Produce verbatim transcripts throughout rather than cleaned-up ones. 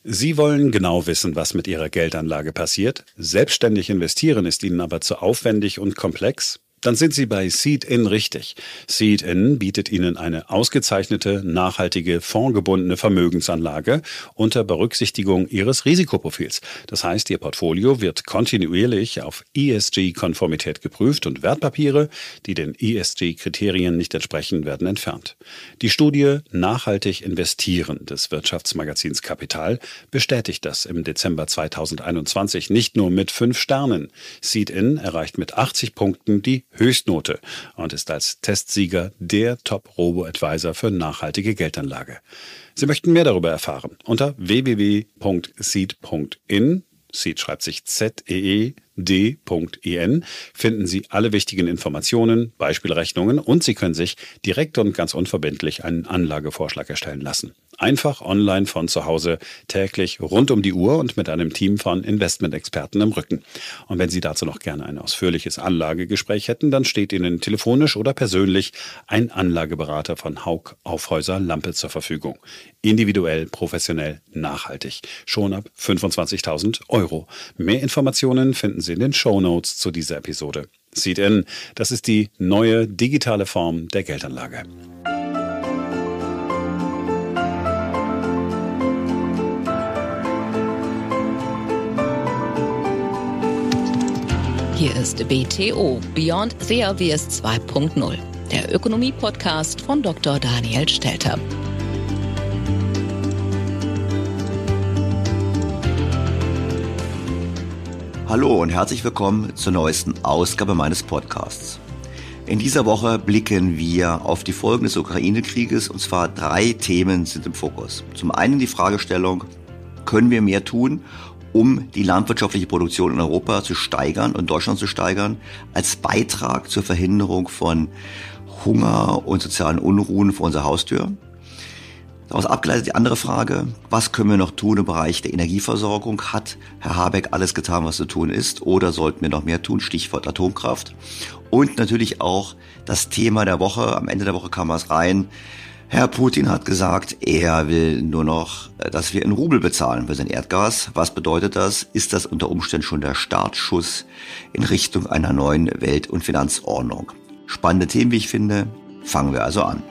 Sie wollen genau wissen, was mit Ihrer Geldanlage passiert? Selbstständig investieren ist Ihnen aber zu aufwendig und komplex? Dann sind Sie bei Seed-In richtig. Seed-In bietet Ihnen eine ausgezeichnete, nachhaltige, fondsgebundene Vermögensanlage unter Berücksichtigung Ihres Risikoprofils. Das heißt, Ihr Portfolio wird kontinuierlich auf E S G-Konformität geprüft und Wertpapiere, die den E S G-Kriterien nicht entsprechen, werden entfernt. Die Studie Nachhaltig investieren des Wirtschaftsmagazins Kapital bestätigt das im Dezember zweitausendeinundzwanzig nicht nur mit fünf Sternen. Seed-In erreicht mit achtzig Punkten die Höchstnote und ist als Testsieger der Top-Robo-Advisor für nachhaltige Geldanlage. Sie möchten mehr darüber erfahren unter w w w punkt seed punkt in. Seed schreibt sich Z E E D punkt I N, finden Sie alle wichtigen Informationen, Beispielrechnungen und Sie können sich direkt und ganz unverbindlich einen Anlagevorschlag erstellen lassen. Einfach online von zu Hause, täglich rund um die Uhr und mit einem Team von Investmentexperten im Rücken. Und wenn Sie dazu noch gerne ein ausführliches Anlagegespräch hätten, dann steht Ihnen telefonisch oder persönlich ein Anlageberater von Hauck Aufhäuser Lampe zur Verfügung. Individuell, professionell, nachhaltig. Schon ab fünfundzwanzigtausend Euro. Mehr Informationen finden Sie in den Shownotes zu dieser Episode. Seed-In, das ist die neue digitale Form der Geldanlage. Hier ist B T O, Beyond the Obvious zwei Punkt null, der Ökonomie-Podcast von Doktor Daniel Stelter. Hallo und herzlich willkommen zur neuesten Ausgabe meines Podcasts. In dieser Woche blicken wir auf die Folgen des Ukraine-Krieges, und zwar drei Themen sind im Fokus. Zum einen die Fragestellung, können wir mehr tun, um die landwirtschaftliche Produktion in Europa zu steigern und Deutschland zu steigern, als Beitrag zur Verhinderung von Hunger und sozialen Unruhen vor unserer Haustür? Daraus abgeleitet die andere Frage, was können wir noch tun im Bereich der Energieversorgung? Hat Herr Habeck alles getan, was zu tun ist, oder sollten wir noch mehr tun? Stichwort Atomkraft. Und natürlich auch das Thema der Woche, am Ende der Woche kam was rein. Herr Putin hat gesagt, er will nur noch, dass wir in Rubel bezahlen für sein Erdgas. Was bedeutet das? Ist das unter Umständen schon der Startschuss in Richtung einer neuen Welt- und Finanzordnung? Spannende Themen, wie ich finde. Fangen wir also an.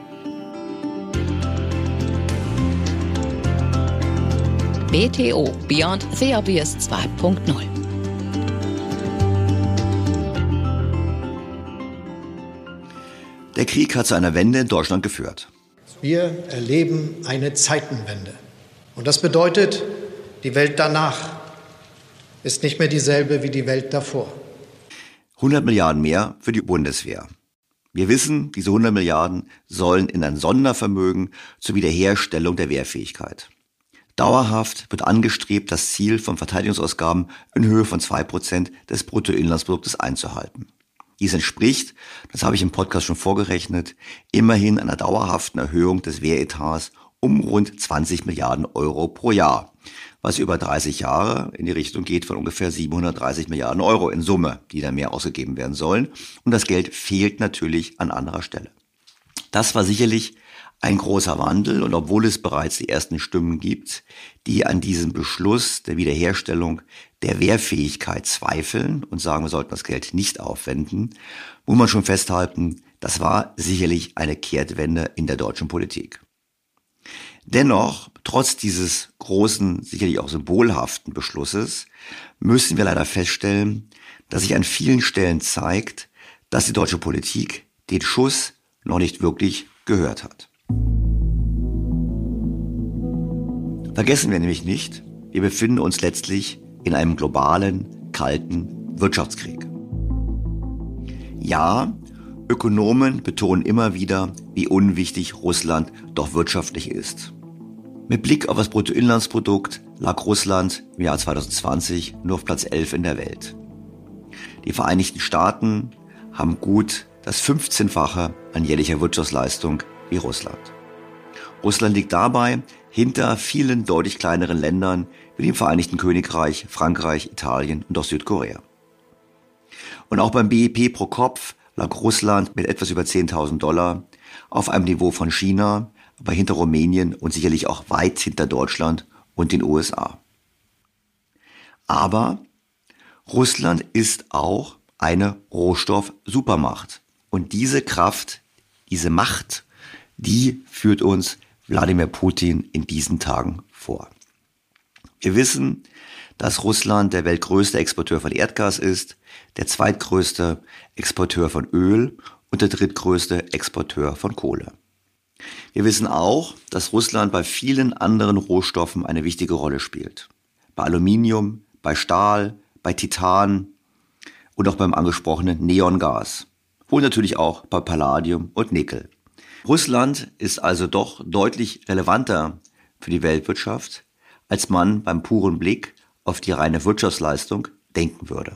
B T O, Beyond the Obvious zwei Punkt null. Der Krieg hat zu einer Wende in Deutschland geführt. Wir erleben eine Zeitenwende. Und das bedeutet, die Welt danach ist nicht mehr dieselbe wie die Welt davor. hundert Milliarden mehr für die Bundeswehr. Wir wissen, diese hundert Milliarden sollen in ein Sondervermögen zur Wiederherstellung der Wehrfähigkeit. Dauerhaft wird angestrebt, das Ziel von Verteidigungsausgaben in Höhe von zwei Prozent des Bruttoinlandsproduktes einzuhalten. Dies entspricht, das habe ich im Podcast schon vorgerechnet, immerhin einer dauerhaften Erhöhung des Wehretats um rund zwanzig Milliarden Euro pro Jahr, was über dreißig Jahre in die Richtung geht von ungefähr siebenhundertdreißig Milliarden Euro in Summe, die dann mehr ausgegeben werden sollen. Und das Geld fehlt natürlich an anderer Stelle. Das war sicherlich ein großer Wandel, und obwohl es bereits die ersten Stimmen gibt, die an diesem Beschluss der Wiederherstellung der Wehrfähigkeit zweifeln und sagen, wir sollten das Geld nicht aufwenden, muss man schon festhalten, das war sicherlich eine Kehrtwende in der deutschen Politik. Dennoch, trotz dieses großen, sicherlich auch symbolhaften Beschlusses, müssen wir leider feststellen, dass sich an vielen Stellen zeigt, dass die deutsche Politik den Schuss noch nicht wirklich gehört hat. Vergessen wir nämlich nicht, wir befinden uns letztlich in einem globalen, kalten Wirtschaftskrieg. Ja, Ökonomen betonen immer wieder, wie unwichtig Russland doch wirtschaftlich ist. Mit Blick auf das Bruttoinlandsprodukt lag Russland im Jahr zweitausendzwanzig nur auf Platz elf in der Welt. Die Vereinigten Staaten haben gut das fünfzehnfache an jährlicher Wirtschaftsleistung wie Russland. Russland liegt dabei hinter vielen deutlich kleineren Ländern wie dem Vereinigten Königreich, Frankreich, Italien und auch Südkorea. Und auch beim B I P pro Kopf lag Russland mit etwas über zehntausend Dollar auf einem Niveau von China, aber hinter Rumänien und sicherlich auch weit hinter Deutschland und den U S A. Aber Russland ist auch eine Rohstoff-Supermacht. Und diese Kraft, diese Macht, die führt uns Wladimir Putin in diesen Tagen vor. Wir wissen, dass Russland der weltgrößte Exporteur von Erdgas ist, der zweitgrößte Exporteur von Öl und der drittgrößte Exporteur von Kohle. Wir wissen auch, dass Russland bei vielen anderen Rohstoffen eine wichtige Rolle spielt. Bei Aluminium, bei Stahl, bei Titan und auch beim angesprochenen Neongas. Und natürlich auch bei Palladium und Nickel. Russland ist also doch deutlich relevanter für die Weltwirtschaft, als man beim puren Blick auf die reine Wirtschaftsleistung denken würde.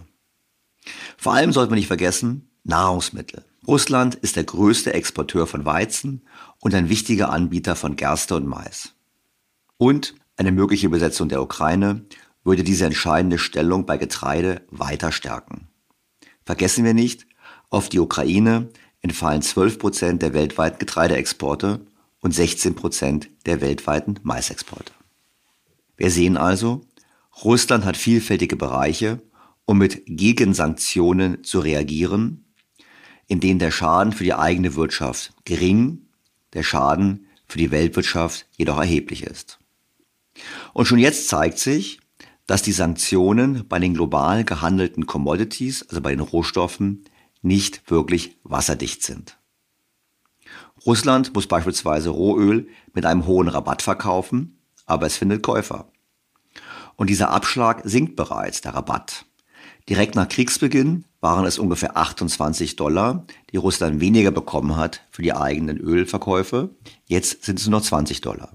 Vor allem sollte man nicht vergessen, Nahrungsmittel. Russland ist der größte Exporteur von Weizen und ein wichtiger Anbieter von Gerste und Mais. Und eine mögliche Besetzung der Ukraine würde diese entscheidende Stellung bei Getreide weiter stärken. Vergessen wir nicht, auf die Ukraine entfallen zwölf Prozent der weltweiten Getreideexporte und sechzehn Prozent der weltweiten Maisexporte. Wir sehen also, Russland hat vielfältige Bereiche, um mit Gegensanktionen zu reagieren, in denen der Schaden für die eigene Wirtschaft gering, der Schaden für die Weltwirtschaft jedoch erheblich ist. Und schon jetzt zeigt sich, dass die Sanktionen bei den global gehandelten Commodities, also bei den Rohstoffen, nicht wirklich wasserdicht sind. Russland muss beispielsweise Rohöl mit einem hohen Rabatt verkaufen, aber es findet Käufer. Und dieser Abschlag sinkt bereits, der Rabatt. Direkt nach Kriegsbeginn waren es ungefähr achtundzwanzig Dollar, die Russland weniger bekommen hat für die eigenen Ölverkäufe. Jetzt sind es nur noch zwanzig Dollar.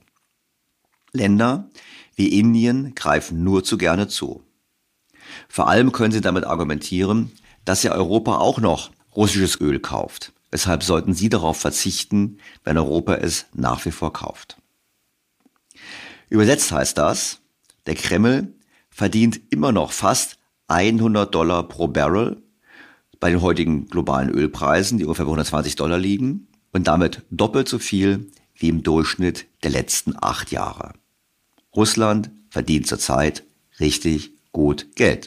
Länder wie Indien greifen nur zu gerne zu. Vor allem können sie damit argumentieren, dass ja Europa auch noch russisches Öl kauft. Weshalb sollten sie darauf verzichten, wenn Europa es nach wie vor kauft. Übersetzt heißt das, der Kreml verdient immer noch fast hundert Dollar pro Barrel bei den heutigen globalen Ölpreisen, die ungefähr bei hundertzwanzig Dollar liegen, und damit doppelt so viel wie im Durchschnitt der letzten acht Jahre. Russland verdient zurzeit richtig gut Geld.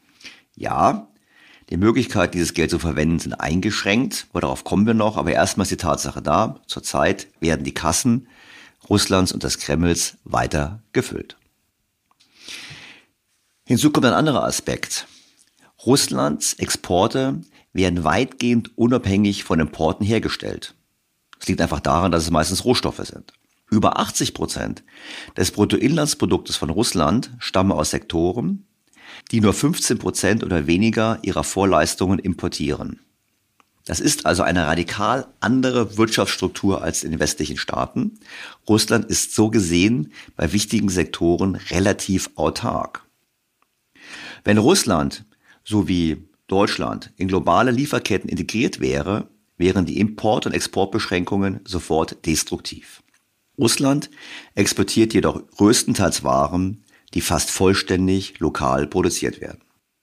Ja, die Möglichkeit, dieses Geld zu verwenden, sind eingeschränkt, aber darauf kommen wir noch, aber erstmal ist die Tatsache da, zurzeit werden die Kassen Russlands und des Kremls weiter gefüllt. Hinzu kommt ein anderer Aspekt. Russlands Exporte werden weitgehend unabhängig von Importen hergestellt. Das liegt einfach daran, dass es meistens Rohstoffe sind. Über achtzig Prozent des Bruttoinlandsproduktes von Russland stammen aus Sektoren, die nur fünfzehn Prozent oder weniger ihrer Vorleistungen importieren. Das ist also eine radikal andere Wirtschaftsstruktur als in den westlichen Staaten. Russland ist so gesehen bei wichtigen Sektoren relativ autark. Wenn Russland, so wie Deutschland, in globale Lieferketten integriert wäre, wären die Import- und Exportbeschränkungen sofort destruktiv. Russland exportiert jedoch größtenteils Waren, die fast vollständig lokal produziert werden.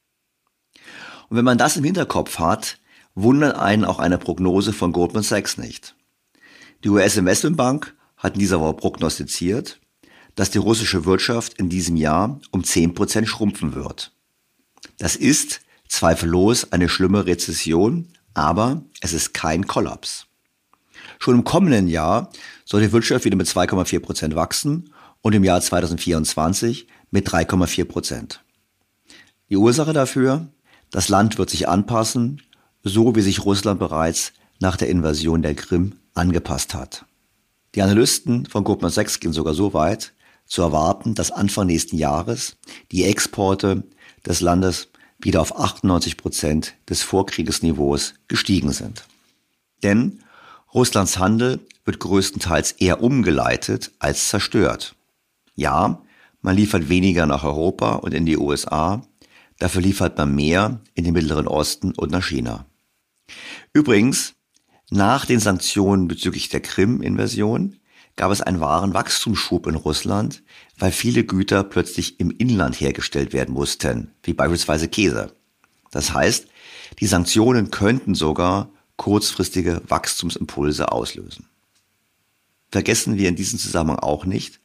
Und wenn man das im Hinterkopf hat, wundert einen auch eine Prognose von Goldman Sachs nicht. Die U S-Investmentbank hat in dieser Woche prognostiziert, dass die russische Wirtschaft in diesem Jahr um zehn Prozent schrumpfen wird. Das ist zweifellos eine schlimme Rezession, aber es ist kein Kollaps. Schon im kommenden Jahr soll die Wirtschaft wieder mit zwei Komma vier Prozent wachsen und im Jahr zweitausendvierundzwanzig mit drei Komma vier Prozent. Die Ursache dafür: Das Land wird sich anpassen, so wie sich Russland bereits nach der Invasion der Krim angepasst hat. Die Analysten von Goldman Sachs gehen sogar so weit, zu erwarten, dass Anfang nächsten Jahres die Exporte des Landes wieder auf achtundneunzig Prozent des Vorkriegesniveaus gestiegen sind. Denn Russlands Handel wird größtenteils eher umgeleitet als zerstört. Ja, man liefert weniger nach Europa und in die U S A, dafür liefert man mehr in den Mittleren Osten und nach China. Übrigens, nach den Sanktionen bezüglich der Krim-Invasion gab es einen wahren Wachstumsschub in Russland, weil viele Güter plötzlich im Inland hergestellt werden mussten, wie beispielsweise Käse. Das heißt, die Sanktionen könnten sogar kurzfristige Wachstumsimpulse auslösen. Vergessen wir in diesem Zusammenhang auch nicht,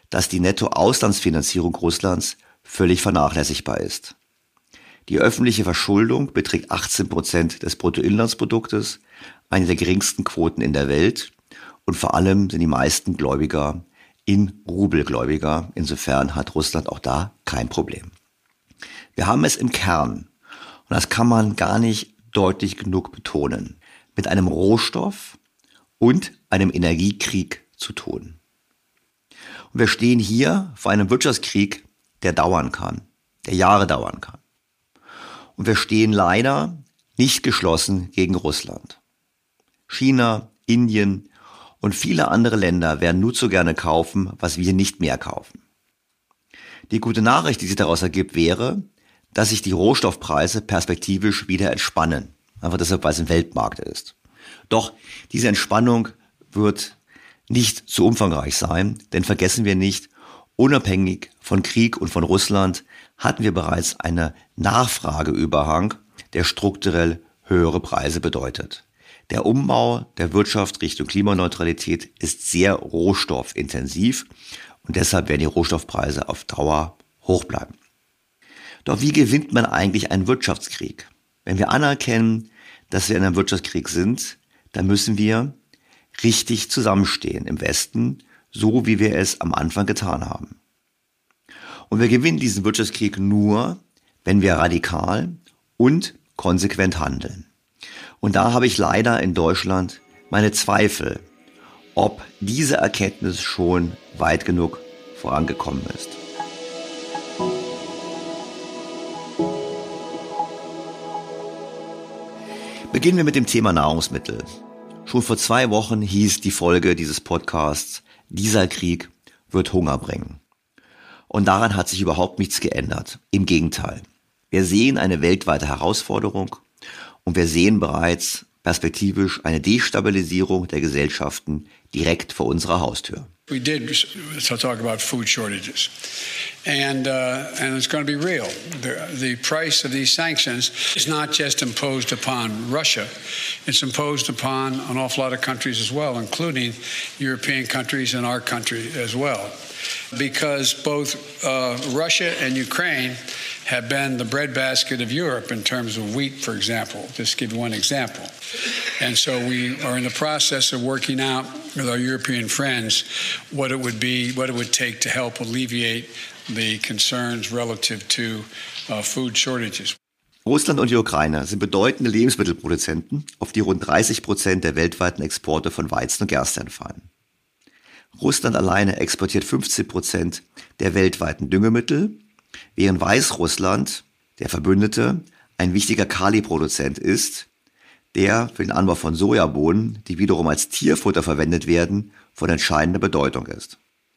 dass die Nettoauslandsfinanzierung Russlands völlig vernachlässigbar ist. Die öffentliche Verschuldung beträgt achtzehn Prozent des Bruttoinlandsproduktes, eine der geringsten Quoten in der Welt, und vor allem sind die meisten Gläubiger in Rubelgläubiger. Insofern hat Russland auch da kein Problem. Wir haben es im Kern, und das kann man gar nicht deutlich genug betonen, mit einem Rohstoff und einem Energiekrieg zu tun. Und wir stehen hier vor einem Wirtschaftskrieg, der dauern kann, der Jahre dauern kann. Und wir stehen leider nicht geschlossen gegen Russland. China, Indien und viele andere Länder werden nur zu gerne kaufen, was wir nicht mehr kaufen. Die gute Nachricht, die sich daraus ergibt, wäre, dass sich die Rohstoffpreise perspektivisch wieder entspannen. Einfach deshalb, weil es ein Weltmarkt ist. Doch diese Entspannung wird nicht zu umfangreich sein, denn vergessen wir nicht, unabhängig von Krieg und von Russland hatten wir bereits einen Nachfrageüberhang, der strukturell höhere Preise bedeutet. Der Umbau der Wirtschaft Richtung Klimaneutralität ist sehr rohstoffintensiv und deshalb werden die Rohstoffpreise auf Dauer hoch bleiben. Doch wie gewinnt man eigentlich einen Wirtschaftskrieg? Wenn wir anerkennen, dass wir in einem Wirtschaftskrieg sind, dann müssen wir richtig zusammenstehen im Westen, so wie wir es am Anfang getan haben. Und wir gewinnen diesen Wirtschaftskrieg nur, wenn wir radikal und konsequent handeln. Und da habe ich leider in Deutschland meine Zweifel, ob diese Erkenntnis schon weit genug vorangekommen ist. Beginnen wir mit dem Thema Nahrungsmittel. Schon vor zwei Wochen hieß die Folge dieses Podcasts, dieser Krieg wird Hunger bringen. Und daran hat sich überhaupt nichts geändert. Im Gegenteil. Wir sehen eine weltweite Herausforderung und wir sehen bereits perspektivisch eine Destabilisierung der Gesellschaften direkt vor unserer Haustür. We did so talk about food shortages, and uh, and it's going to be real. The, the price of these sanctions is not just imposed upon Russia; it's imposed upon an awful lot of countries as well, including European countries and our country as well, because both uh, Russia and Ukraine have been the breadbasket of Europe in terms of wheat, for example. Just to give you one example. And so we are in the process of working out with our European friends what it would be, what it would take to help alleviate the concerns relative to uh, food shortages. Russland und die Ukraine sind bedeutende Lebensmittelproduzenten, auf die rund dreißig Prozent der weltweiten Exporte von Weizen und Gerste entfallen. Russland alleine exportiert fünfzehn Prozent der weltweiten Düngemittel, während Weißrussland, der Verbündete, ein wichtiger Kaliproduzent ist, der für den Anbau von Sojabohnen, die wiederum als Tierfutter verwendet werden, von entscheidender Bedeutung ist.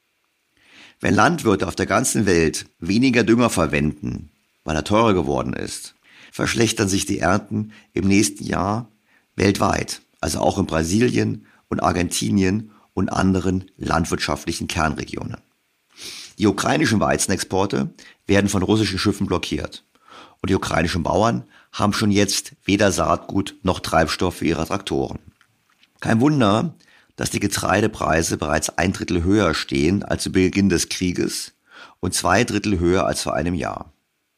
Wenn Landwirte auf der ganzen Welt weniger Dünger verwenden, weil er teurer geworden ist, verschlechtern sich die Ernten im nächsten Jahr weltweit, also auch in Brasilien und Argentinien und anderen landwirtschaftlichen Kernregionen. Die ukrainischen Weizenexporte werden von russischen Schiffen blockiert. Und die ukrainischen Bauern haben schon jetzt weder Saatgut noch Treibstoff für ihre Traktoren. Kein Wunder, dass die Getreidepreise bereits ein Drittel höher stehen als zu Beginn des Krieges und zwei Drittel höher als vor einem Jahr.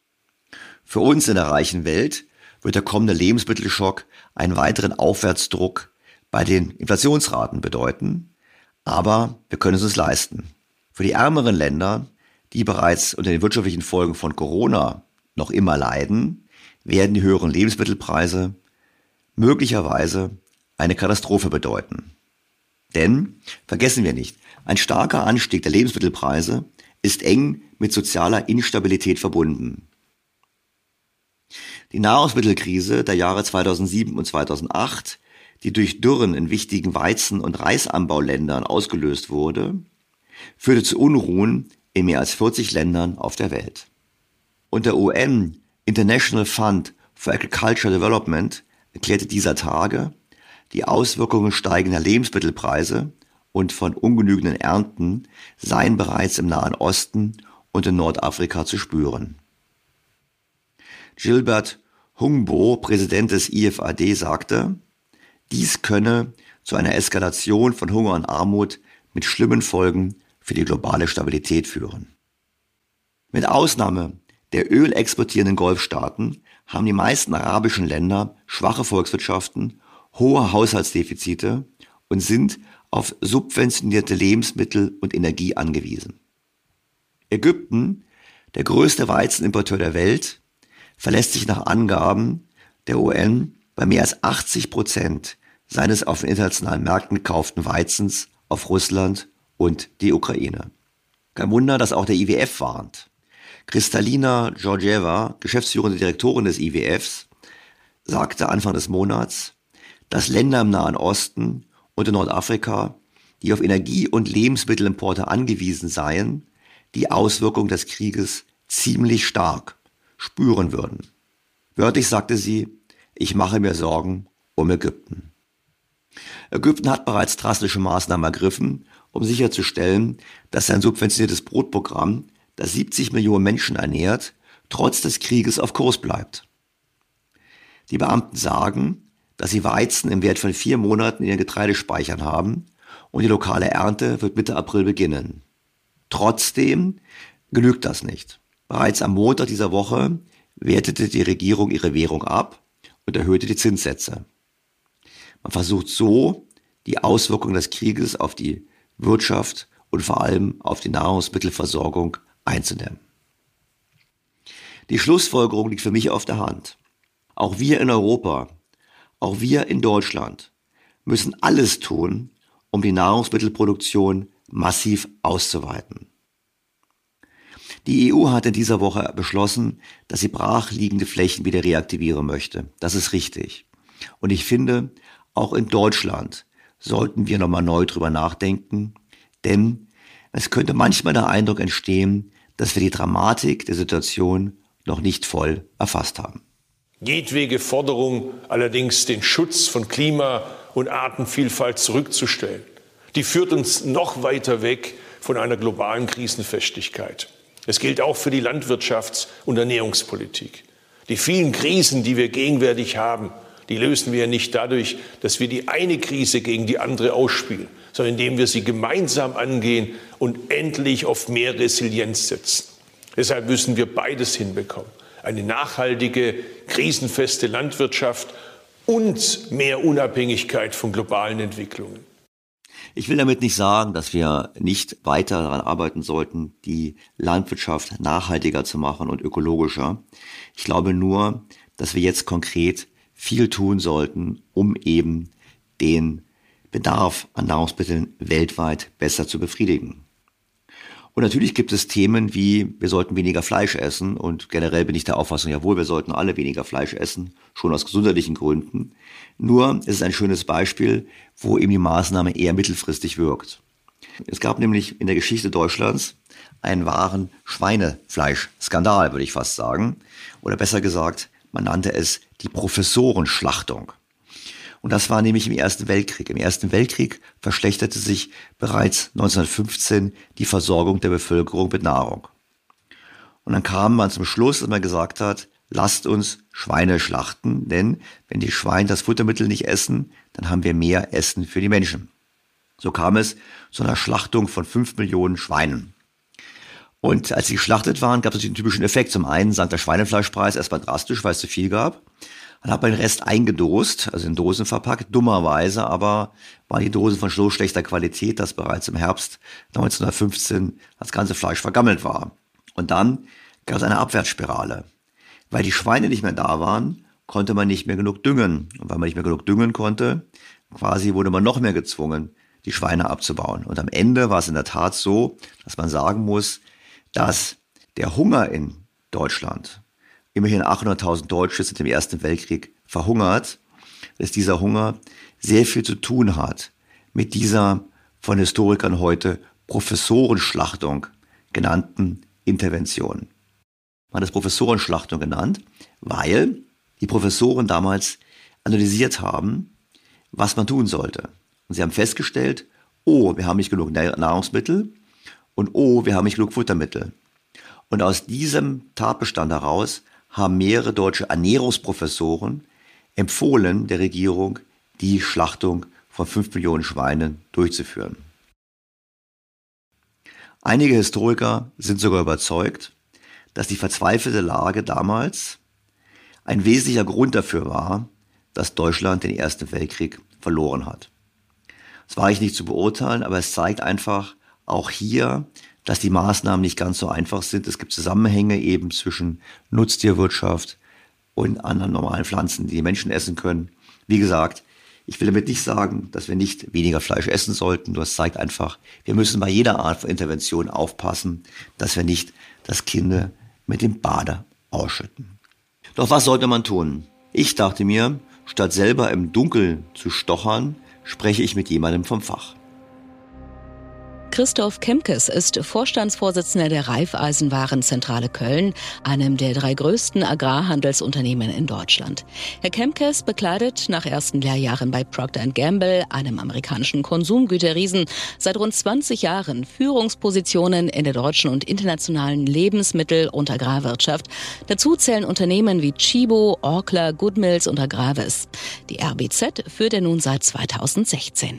Für uns in der reichen Welt wird der kommende Lebensmittelschock einen weiteren Aufwärtsdruck bei den Inflationsraten bedeuten, aber wir können es uns leisten. Für die ärmeren Länder, die bereits unter den wirtschaftlichen Folgen von Corona noch immer leiden, werden die höheren Lebensmittelpreise möglicherweise eine Katastrophe bedeuten. Denn, vergessen wir nicht, ein starker Anstieg der Lebensmittelpreise ist eng mit sozialer Instabilität verbunden. Die Nahrungsmittelkrise der Jahre zweitausendsieben und zweitausendacht, die durch Dürren in wichtigen Weizen- und Reisanbauländern ausgelöst wurde, führte zu Unruhen in mehr als vierzig Ländern auf der Welt. Und der U N International Fund for Agricultural Development erklärte dieser Tage, die Auswirkungen steigender Lebensmittelpreise und von ungenügenden Ernten seien bereits im Nahen Osten und in Nordafrika zu spüren. Gilbert Hungbo, Präsident des I F A D, sagte, dies könne zu einer Eskalation von Hunger und Armut mit schlimmen Folgen für die globale Stabilität führen. Mit Ausnahme der ölexportierenden Golfstaaten haben die meisten arabischen Länder schwache Volkswirtschaften, hohe Haushaltsdefizite und sind auf subventionierte Lebensmittel und Energie angewiesen. Ägypten, der größte Weizenimporteur der Welt, verlässt sich nach Angaben der U N bei mehr als achtzig Prozent seines auf den internationalen Märkten gekauften Weizens auf Russland und die Ukraine. Kein Wunder, dass auch der I W F warnt. Kristalina Georgieva, geschäftsführende Direktorin des I W Fs, sagte Anfang des Monats, dass Länder im Nahen Osten und in Nordafrika, die auf Energie- und Lebensmittelimporte angewiesen seien, die Auswirkungen des Krieges ziemlich stark spüren würden. Wörtlich sagte sie, ich mache mir Sorgen um Ägypten. Ägypten hat bereits drastische Maßnahmen ergriffen, um sicherzustellen, dass sein subventioniertes Brotprogramm, das siebzig Millionen Menschen ernährt, trotz des Krieges auf Kurs bleibt. Die Beamten sagen, dass sie Weizen im Wert von vier Monaten in ihren Getreidespeichern haben und die lokale Ernte wird Mitte April beginnen. Trotzdem genügt das nicht. Bereits am Montag dieser Woche wertete die Regierung ihre Währung ab und erhöhte die Zinssätze. Man versucht so, die Auswirkungen des Krieges auf die Wirtschaft und vor allem auf die Nahrungsmittelversorgung einzudämmen. Die Schlussfolgerung liegt für mich auf der Hand. Auch wir in Europa, auch wir in Deutschland müssen alles tun, um die Nahrungsmittelproduktion massiv auszuweiten. Die E U hat in dieser Woche beschlossen, dass sie brachliegende Flächen wieder reaktivieren möchte. Das ist richtig. Und ich finde, auch in Deutschland sollten wir nochmal neu drüber nachdenken, denn es könnte manchmal der Eindruck entstehen, dass wir die Dramatik der Situation noch nicht voll erfasst haben. Jedwege Forderung, allerdings den Schutz von Klima und Artenvielfalt zurückzustellen, die führt uns noch weiter weg von einer globalen Krisenfestigkeit. Es gilt auch für die Landwirtschafts- und Ernährungspolitik. Die vielen Krisen, die wir gegenwärtig haben, die lösen wir nicht dadurch, dass wir die eine Krise gegen die andere ausspielen, sondern indem wir sie gemeinsam angehen und endlich auf mehr Resilienz setzen. Deshalb müssen wir beides hinbekommen. Eine nachhaltige, krisenfeste Landwirtschaft und mehr Unabhängigkeit von globalen Entwicklungen. Ich will damit nicht sagen, dass wir nicht weiter daran arbeiten sollten, die Landwirtschaft nachhaltiger zu machen und ökologischer. Ich glaube nur, dass wir jetzt konkret viel tun sollten, um eben den Bedarf an Nahrungsmitteln weltweit besser zu befriedigen. Und natürlich gibt es Themen wie, wir sollten weniger Fleisch essen und generell bin ich der Auffassung, jawohl, wir sollten alle weniger Fleisch essen, schon aus gesundheitlichen Gründen. Nur es ist ein schönes Beispiel, wo eben die Maßnahme eher mittelfristig wirkt. Es gab nämlich in der Geschichte Deutschlands einen wahren Schweinefleischskandal, würde ich fast sagen. Oder besser gesagt, man nannte es die Professorenschlachtung. Und das war nämlich im Ersten Weltkrieg. Im Ersten Weltkrieg verschlechterte sich bereits neunzehnhundertfünfzehn die Versorgung der Bevölkerung mit Nahrung. Und dann kam man zum Schluss, dass man gesagt hat, lasst uns Schweine schlachten, denn wenn die Schweine das Futtermittel nicht essen, dann haben wir mehr Essen für die Menschen. So kam es zu einer Schlachtung von fünf Millionen Schweinen. Und als sie geschlachtet waren, gab es den typischen Effekt. Zum einen sank der Schweinefleischpreis erstmal drastisch, weil es zu viel gab. Dann hat man den Rest eingedost, also in Dosen verpackt, dummerweise, aber waren die Dosen von so schlechter Qualität, dass bereits im Herbst neunzehnhundertfünfzehn das ganze Fleisch vergammelt war. Und dann gab es eine Abwärtsspirale. Weil die Schweine nicht mehr da waren, konnte man nicht mehr genug düngen. Und weil man nicht mehr genug düngen konnte, quasi wurde man noch mehr gezwungen, die Schweine abzubauen. Und am Ende war es in der Tat so, dass man sagen muss, dass der Hunger in Deutschland, immerhin achthunderttausend Deutsche sind im Ersten Weltkrieg verhungert, dass dieser Hunger sehr viel zu tun hat mit dieser von Historikern heute Professorenschlachtung genannten Intervention. Man hat es Professorenschlachtung genannt, weil die Professoren damals analysiert haben, was man tun sollte. Und sie haben festgestellt, oh, wir haben nicht genug Nahrungsmittel und oh, wir haben nicht genug Futtermittel. Und aus diesem Tatbestand heraus haben mehrere deutsche Ernährungsprofessoren empfohlen, der Regierung die Schlachtung von fünf Millionen Schweinen durchzuführen. Einige Historiker sind sogar überzeugt, dass die verzweifelte Lage damals ein wesentlicher Grund dafür war, dass Deutschland den Ersten Weltkrieg verloren hat. Das war ich nicht zu beurteilen, aber es zeigt einfach auch hier, dass die Maßnahmen nicht ganz so einfach sind. Es gibt Zusammenhänge eben zwischen Nutztierwirtschaft und anderen normalen Pflanzen, die die Menschen essen können. Wie gesagt, ich will damit nicht sagen, dass wir nicht weniger Fleisch essen sollten. Nur es zeigt einfach, wir müssen bei jeder Art von Intervention aufpassen, dass wir nicht das Kind mit dem Bade ausschütten. Doch was sollte man tun? Ich dachte mir, statt selber im Dunkeln zu stochern, spreche ich mit jemandem vom Fach. Christoph Kemkes ist Vorstandsvorsitzender der Raiffeisenwarenzentrale Köln, einem der drei größten Agrarhandelsunternehmen in Deutschland. Herr Kemkes bekleidet nach ersten Lehrjahren bei Procter and Gamble, einem amerikanischen Konsumgüterriesen, seit rund zwanzig Jahren Führungspositionen in der deutschen und internationalen Lebensmittel- und Agrarwirtschaft. Dazu zählen Unternehmen wie Tchibo, Orkla, Goodmills und Agravis. Die R B Z führt er nun seit zweitausendsechzehn.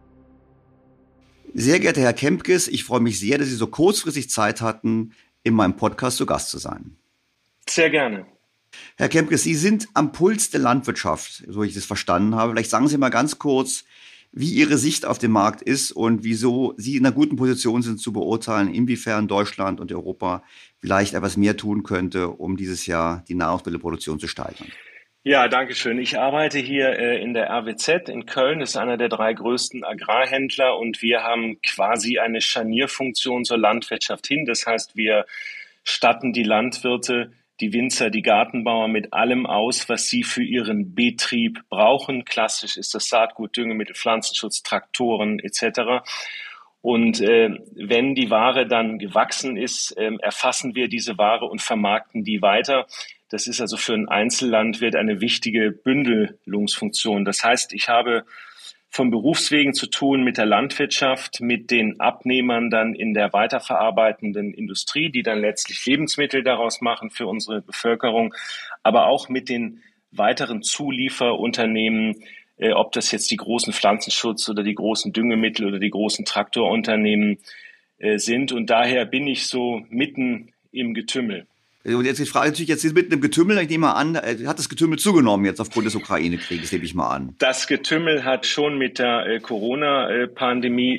Sehr geehrter Herr Kemkes, ich freue mich sehr, dass Sie so kurzfristig Zeit hatten, in meinem Podcast zu Gast zu sein. Sehr gerne. Herr Kemkes, Sie sind am Puls der Landwirtschaft, so ich das verstanden habe. Vielleicht sagen Sie mal ganz kurz, wie Ihre Sicht auf den Markt ist und wieso Sie in einer guten Position sind zu beurteilen, inwiefern Deutschland und Europa vielleicht etwas mehr tun könnte, um dieses Jahr die Nahrungsmittelproduktion zu steigern. Ja, danke schön. Ich arbeite hier äh, in der R W Z in Köln, das ist einer der drei größten Agrarhändler und wir haben quasi eine Scharnierfunktion zur Landwirtschaft hin. Das heißt, wir statten die Landwirte, die Winzer, die Gartenbauer mit allem aus, was sie für ihren Betrieb brauchen. Klassisch ist das Saatgut, Düngemittel, Pflanzenschutz, Traktoren et cetera. Und äh, wenn die Ware dann gewachsen ist, äh, erfassen wir diese Ware und vermarkten die weiter. Das ist also für einen Einzellandwirt eine wichtige Bündelungsfunktion. Das heißt, ich habe von Berufswegen zu tun mit der Landwirtschaft, mit den Abnehmern dann in der weiterverarbeitenden Industrie, die dann letztlich Lebensmittel daraus machen für unsere Bevölkerung, aber auch mit den weiteren Zulieferunternehmen, äh, ob das jetzt die großen Pflanzenschutz oder die großen Düngemittel oder die großen Traktorunternehmen äh, sind. Und daher bin ich so mitten im Getümmel. Und jetzt die Frage natürlich, jetzt ist mitten im Getümmel, ich nehme mal an, hat das Getümmel zugenommen jetzt aufgrund des Ukraine-Krieges, nehme ich mal an. Das Getümmel hat schon mit der äh, Corona-Pandemie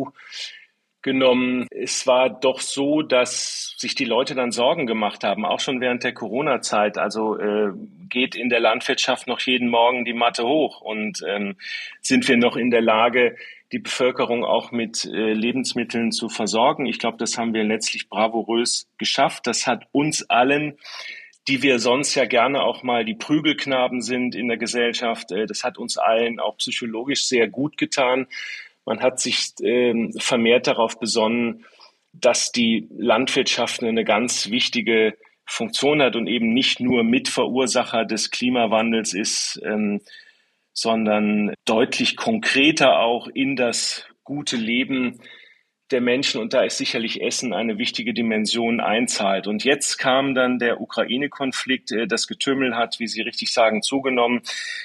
zugenommen. Es war doch so, dass sich die Leute dann Sorgen gemacht haben, auch schon während der Corona-Zeit. Also äh, geht in der Landwirtschaft noch jeden Morgen die Matte hoch und ähm, sind wir noch in der Lage, die Bevölkerung auch mit äh, Lebensmitteln zu versorgen. Ich glaube, das haben wir letztlich bravourös geschafft. Das hat uns allen, die wir sonst ja gerne auch mal die Prügelknaben sind in der Gesellschaft, äh, das hat uns allen auch psychologisch sehr gut getan. Man hat sich äh, vermehrt darauf besonnen, dass die Landwirtschaft eine ganz wichtige Funktion hat und eben nicht nur Mitverursacher des Klimawandels ist, ähm, sondern deutlich konkreter auch in das gute Leben der Menschen, und da ist sicherlich Essen eine wichtige Dimension, einzahlt. Und jetzt kam dann der Ukraine-Konflikt, das Getümmel hat, wie Sie richtig sagen, zugenommen.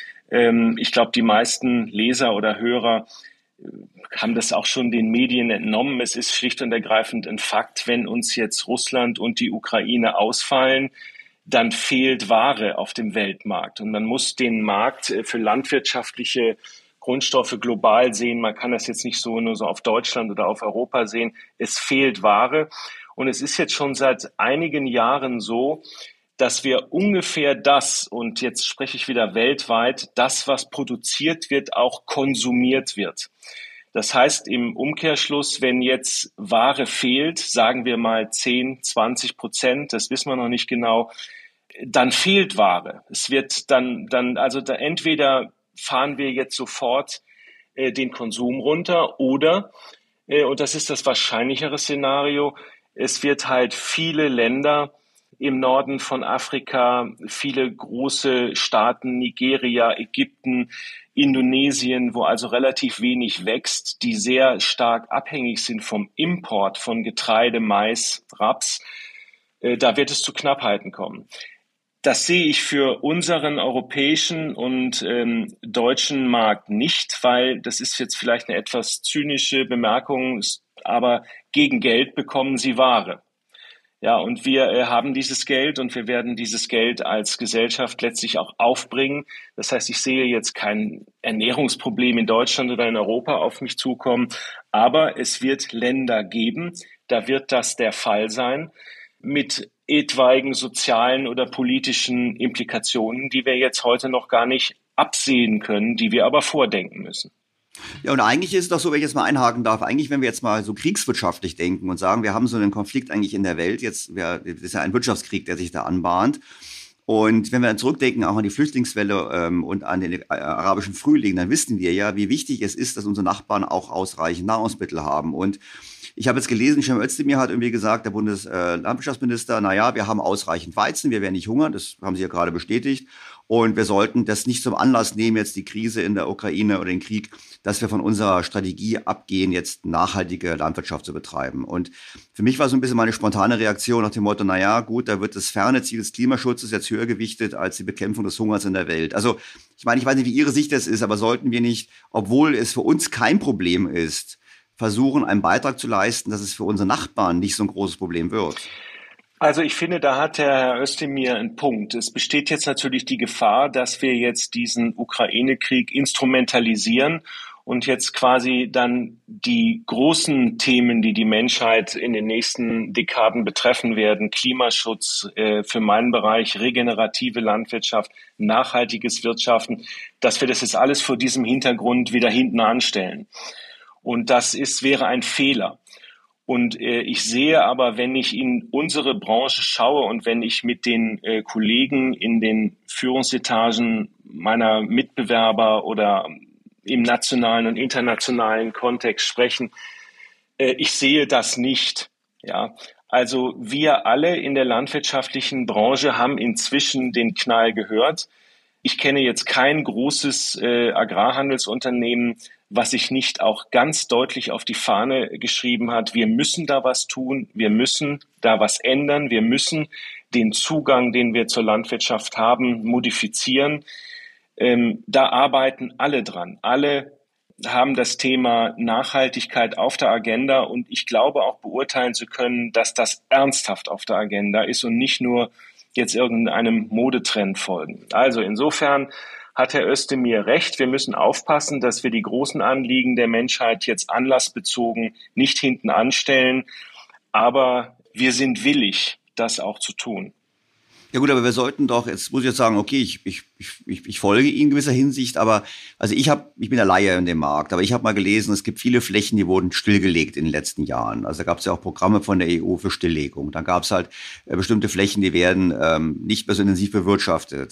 Ich glaube, die meisten Leser oder Hörer haben das auch schon den Medien entnommen. Es ist schlicht und ergreifend ein Fakt, wenn uns jetzt Russland und die Ukraine ausfallen, dann fehlt Ware auf dem Weltmarkt. Und man muss den Markt für landwirtschaftliche Grundstoffe global sehen. Man kann das jetzt nicht so nur so auf Deutschland oder auf Europa sehen. Es fehlt Ware. Und es ist jetzt schon seit einigen Jahren so, dass wir ungefähr das, und jetzt spreche ich wieder weltweit, das, was produziert wird, auch konsumiert wird. Das heißt im Umkehrschluss, wenn jetzt Ware fehlt, sagen wir mal zehn, zwanzig Prozent, das wissen wir noch nicht genau, dann fehlt Ware. Es wird dann, dann also da entweder fahren wir jetzt sofort äh, den Konsum runter oder, äh, und das ist das wahrscheinlichere Szenario, es wird halt viele Länder im Norden von Afrika, viele große Staaten, Nigeria, Ägypten, Indonesien, wo also relativ wenig wächst, die sehr stark abhängig sind vom Import von Getreide, Mais, Raps, äh, da wird es zu Knappheiten kommen. Das sehe ich für unseren europäischen und ähm, deutschen Markt nicht, weil das ist jetzt vielleicht eine etwas zynische Bemerkung. Es aber gegen Geld bekommen sie Ware. Ja, und wir äh, haben dieses Geld und wir werden dieses Geld als Gesellschaft letztlich auch aufbringen. Das heißt, ich sehe jetzt kein Ernährungsproblem in Deutschland oder in Europa auf mich zukommen, aber es wird Länder geben, da wird das der Fall sein, mit etwaigen sozialen oder politischen Implikationen, die wir jetzt heute noch gar nicht absehen können, die wir aber vordenken müssen. Ja, und eigentlich ist es doch so, wenn ich jetzt mal einhaken darf, eigentlich, wenn wir jetzt mal so kriegswirtschaftlich denken und sagen, wir haben so einen Konflikt eigentlich in der Welt, jetzt das ist ja ein Wirtschaftskrieg, der sich da anbahnt. Und wenn wir dann zurückdenken, auch an die Flüchtlingswelle ähm, und an den äh, arabischen Frühling, dann wissen wir ja, wie wichtig es ist, dass unsere Nachbarn auch ausreichend Nahrungsmittel haben. Und ich habe jetzt gelesen, Cem Özdemir hat irgendwie gesagt, der Bundeslandwirtschaftsminister, äh, na ja, wir haben ausreichend Weizen, wir werden nicht hungern, das haben Sie ja gerade bestätigt. Und wir sollten das nicht zum Anlass nehmen, jetzt die Krise in der Ukraine oder den Krieg, dass wir von unserer Strategie abgehen, jetzt nachhaltige Landwirtschaft zu betreiben. Und für mich war so ein bisschen meine spontane Reaktion nach dem Motto, na ja, gut, da wird das ferne Ziel des Klimaschutzes jetzt höher gewichtet als die Bekämpfung des Hungers in der Welt. Also ich meine, ich weiß nicht, wie Ihre Sicht das ist, aber sollten wir nicht, obwohl es für uns kein Problem ist, versuchen, einen Beitrag zu leisten, dass es für unsere Nachbarn nicht so ein großes Problem wird? Also ich finde, da hat der Herr Özdemir einen Punkt. Es besteht jetzt natürlich die Gefahr, dass wir jetzt diesen Ukraine-Krieg instrumentalisieren und jetzt quasi dann die großen Themen, die die Menschheit in den nächsten Dekaden betreffen werden, Klimaschutz, äh, für meinen Bereich regenerative Landwirtschaft, nachhaltiges Wirtschaften, dass wir das jetzt alles vor diesem Hintergrund wieder hinten anstellen. Und das ist, wäre ein Fehler. Und äh, ich sehe aber, wenn ich in unsere Branche schaue und wenn ich mit den äh, Kollegen in den Führungsetagen meiner Mitbewerber oder im nationalen und internationalen Kontext sprechen, äh, ich sehe das nicht. Ja, also wir alle in der landwirtschaftlichen Branche haben inzwischen den Knall gehört. Ich kenne jetzt kein großes äh, Agrarhandelsunternehmen, was sich nicht auch ganz deutlich auf die Fahne geschrieben hat, wir müssen da was tun, wir müssen da was ändern, wir müssen den Zugang, den wir zur Landwirtschaft haben, modifizieren. Ähm, da arbeiten alle dran. Alle haben das Thema Nachhaltigkeit auf der Agenda und ich glaube auch beurteilen zu können, dass das ernsthaft auf der Agenda ist und nicht nur jetzt irgendeinem Modetrend folgen. Also insofern hat Herr Özdemir recht. Wir müssen aufpassen, dass wir die großen Anliegen der Menschheit jetzt anlassbezogen nicht hinten anstellen. Aber wir sind willig, das auch zu tun. Ja gut, aber wir sollten doch, jetzt muss ich jetzt sagen, okay, ich, ich, ich, ich folge Ihnen in gewisser Hinsicht, aber also ich habe, ich bin der Laie in dem Markt, aber ich habe mal gelesen, es gibt viele Flächen, die wurden stillgelegt in den letzten Jahren. Also da gab es ja auch Programme von der E U für Stilllegung. Dann gab es halt äh, bestimmte Flächen, die werden ähm, nicht mehr so intensiv bewirtschaftet.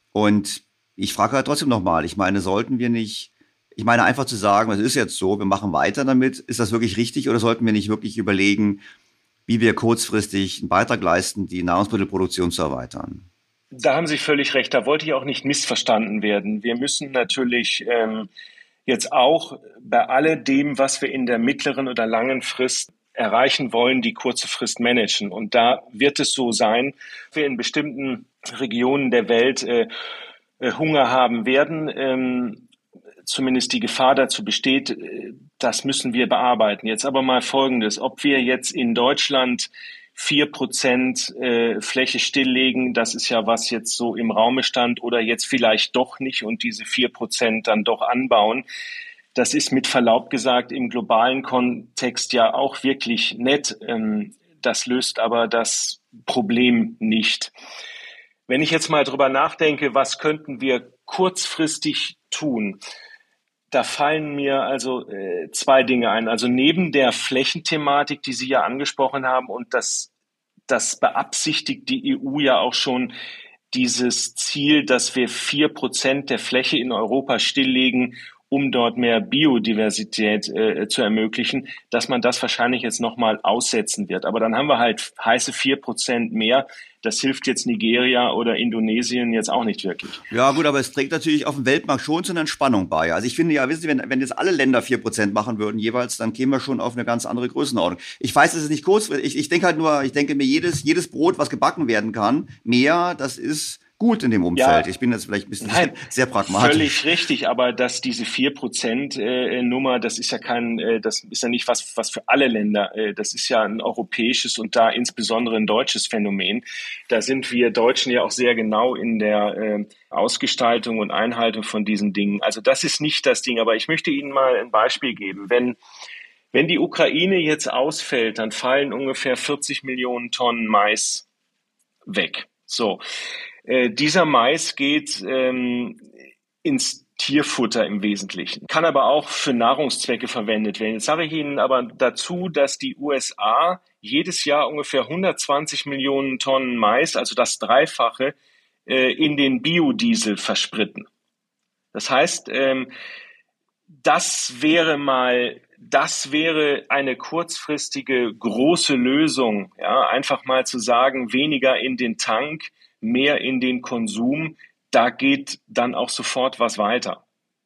Und ich frage halt trotzdem nochmal, ich meine, sollten wir nicht, ich meine einfach zu sagen, es ist jetzt so, wir machen weiter damit, ist das wirklich richtig oder sollten wir nicht wirklich überlegen, wie wir kurzfristig einen Beitrag leisten, die Nahrungsmittelproduktion zu erweitern? Da haben Sie völlig recht, da wollte ich auch nicht missverstanden werden. Wir müssen natürlich ähm, jetzt auch bei alledem, was wir in der mittleren oder langen Frist erreichen wollen, die kurze Frist managen. Und da wird es so sein, dass wir in bestimmten Regionen der Welt äh, Hunger haben werden, ähm, zumindest die Gefahr dazu besteht, das müssen wir bearbeiten. Jetzt aber mal Folgendes, ob wir jetzt in Deutschland vier Prozent äh, Fläche stilllegen, das ist ja was jetzt so im Raume stand, oder jetzt vielleicht doch nicht und diese vier Prozent dann doch anbauen, das ist mit Verlaub gesagt im globalen Kontext ja auch wirklich nett. Ähm, das löst aber das Problem nicht. Wenn ich jetzt mal drüber nachdenke, was könnten wir kurzfristig tun, da fallen mir also äh, zwei Dinge ein. Also neben der Flächenthematik, die Sie ja angesprochen haben, und das, das beabsichtigt die E U ja auch schon, dieses Ziel, dass wir vier Prozent der Fläche in Europa stilllegen, um dort mehr Biodiversität äh, zu ermöglichen, dass man das wahrscheinlich jetzt nochmal aussetzen wird. Aber dann haben wir halt heiße vier Prozent mehr. Das hilft jetzt Nigeria oder Indonesien jetzt auch nicht wirklich. Ja gut, aber es trägt natürlich auf dem Weltmarkt schon zu einer Entspannung bei. Also ich finde ja, wissen Sie, wenn, wenn jetzt alle Länder vier Prozent machen würden jeweils, dann kämen wir schon auf eine ganz andere Größenordnung. Ich weiß, es ist nicht kurz. Ich, ich denke halt nur, ich denke mir, jedes, jedes Brot, was gebacken werden kann, mehr, das ist gut in dem Umfeld. Ja, ich bin jetzt vielleicht ein bisschen nein, sehr, sehr pragmatisch. Völlig richtig, aber dass diese vier Prozent äh, Nummer, das ist ja kein, äh, das ist ja nicht was, was für alle Länder, äh, das ist ja ein europäisches und da insbesondere ein deutsches Phänomen. Da sind wir Deutschen ja auch sehr genau in der äh, Ausgestaltung und Einhaltung von diesen Dingen. Also das ist nicht das Ding, aber ich möchte Ihnen mal ein Beispiel geben. Wenn Wenn die Ukraine jetzt ausfällt, dann fallen ungefähr vierzig Millionen Tonnen Mais weg. So, äh, dieser Mais geht ähm, ins Tierfutter im Wesentlichen, kann aber auch für Nahrungszwecke verwendet werden. Jetzt sage ich Ihnen aber dazu, dass die U S A jedes Jahr ungefähr hundertzwanzig Millionen Tonnen Mais, also das Dreifache, äh, in den Biodiesel verspritten. Das heißt, ähm, das wäre mal Das wäre eine kurzfristige große Lösung, ja, einfach mal zu sagen, weniger in den Tank, mehr in den Konsum, da geht dann auch sofort was weiter.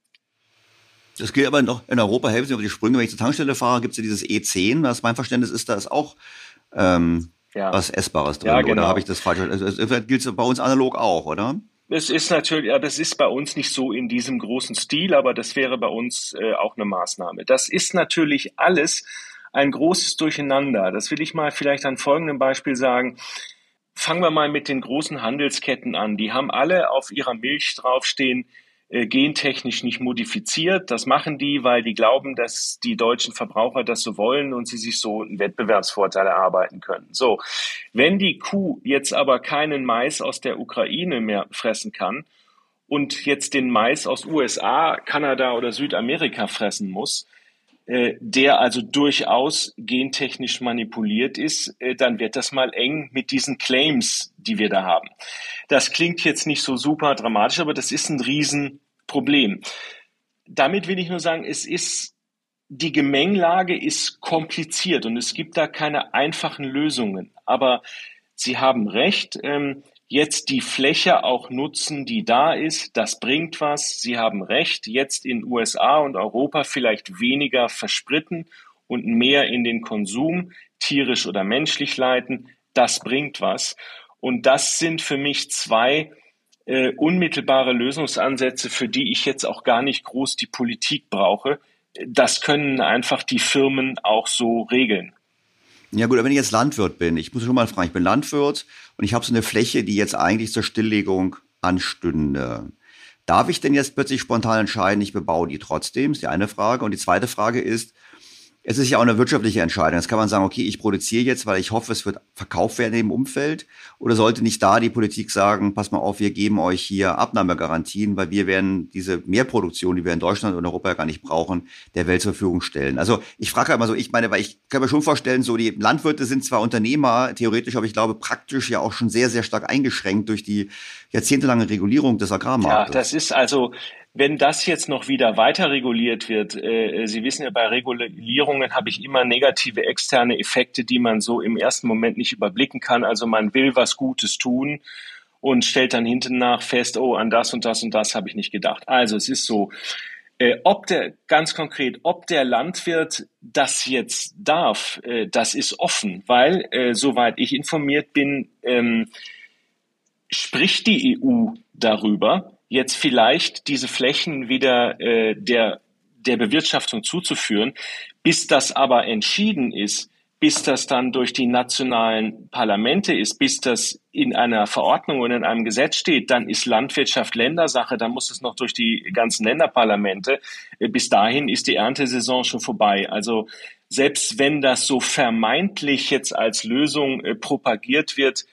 Das gilt aber noch in Europa, helfen Sie auf die Sprünge, wenn ich zur Tankstelle fahre, gibt es ja dieses E zehn, was mein Verständnis ist, da ist auch ähm, ja. was Essbares drin, ja, genau. Oder habe ich das falsch? Also, das gilt es bei uns analog auch, oder? Es ist natürlich, ja, das ist bei uns nicht so in diesem großen Stil, aber das wäre bei uns äh, auch eine Maßnahme. Das ist natürlich alles ein großes Durcheinander. Das will ich mal vielleicht an folgendem Beispiel sagen. Fangen wir mal mit den großen Handelsketten an. Die haben alle auf ihrer Milch draufstehen, äh, gentechnisch nicht modifiziert. Das machen die, weil die glauben, dass die deutschen Verbraucher das so wollen und sie sich so einen Wettbewerbsvorteil erarbeiten können. So, wenn die Kuh jetzt aber keinen Mais aus der Ukraine mehr fressen kann und jetzt den Mais aus U S A, Kanada oder Südamerika fressen muss, äh, der also durchaus gentechnisch manipuliert ist, äh, dann wird das mal eng mit diesen Claims, die wir da haben. Das klingt jetzt nicht so super dramatisch, aber das ist ein Riesenproblem. Damit will ich nur sagen, es ist, die Gemengelage ist kompliziert und es gibt da keine einfachen Lösungen. Aber Sie haben recht, ähm, jetzt die Fläche auch nutzen, die da ist, das bringt was. Sie haben recht, jetzt in U S A und Europa vielleicht weniger verspritten und mehr in den Konsum, tierisch oder menschlich leiten, das bringt was. Und das sind für mich zwei äh, unmittelbare Lösungsansätze, für die ich jetzt auch gar nicht groß die Politik brauche. Das können einfach die Firmen auch so regeln. Ja gut, aber wenn ich jetzt Landwirt bin, ich muss schon mal fragen, ich bin Landwirt und ich habe so eine Fläche, die jetzt eigentlich zur Stilllegung anstünde. Darf ich denn jetzt plötzlich spontan entscheiden, ich bebaue die trotzdem? Ist die eine Frage. Und die zweite Frage ist, es ist ja auch eine wirtschaftliche Entscheidung. Jetzt kann man sagen, okay, ich produziere jetzt, weil ich hoffe, es wird verkauft werden im Umfeld. Oder sollte nicht da die Politik sagen, pass mal auf, wir geben euch hier Abnahmegarantien, weil wir werden diese Mehrproduktion, die wir in Deutschland und Europa ja gar nicht brauchen, der Welt zur Verfügung stellen. Also ich frage halt mal so, ich meine, weil ich kann mir schon vorstellen, so die Landwirte sind zwar Unternehmer, theoretisch, aber ich glaube praktisch ja auch schon sehr, sehr stark eingeschränkt durch die jahrzehntelange Regulierung des Agrarmarktes. Ja, das ist also... Wenn das jetzt noch wieder weiter reguliert wird, äh, Sie wissen ja, bei Regulierungen habe ich immer negative externe Effekte, die man so im ersten Moment nicht überblicken kann. Also man will was Gutes tun und stellt dann hinten nach fest, oh, an das und das und das habe ich nicht gedacht. Also es ist so, äh, ob der, ganz konkret, ob der Landwirt das jetzt darf, äh, das ist offen, weil, äh, soweit ich informiert bin, ähm, spricht die E U darüber, jetzt vielleicht diese Flächen wieder äh, der, der Bewirtschaftung zuzuführen. Bis das aber entschieden ist, bis das dann durch die nationalen Parlamente ist, bis das in einer Verordnung oder in einem Gesetz steht, dann ist Landwirtschaft Ländersache, dann muss es noch durch die ganzen Länderparlamente. Äh, bis dahin ist die Erntesaison schon vorbei. Also selbst wenn das so vermeintlich jetzt als Lösung äh, propagiert wird,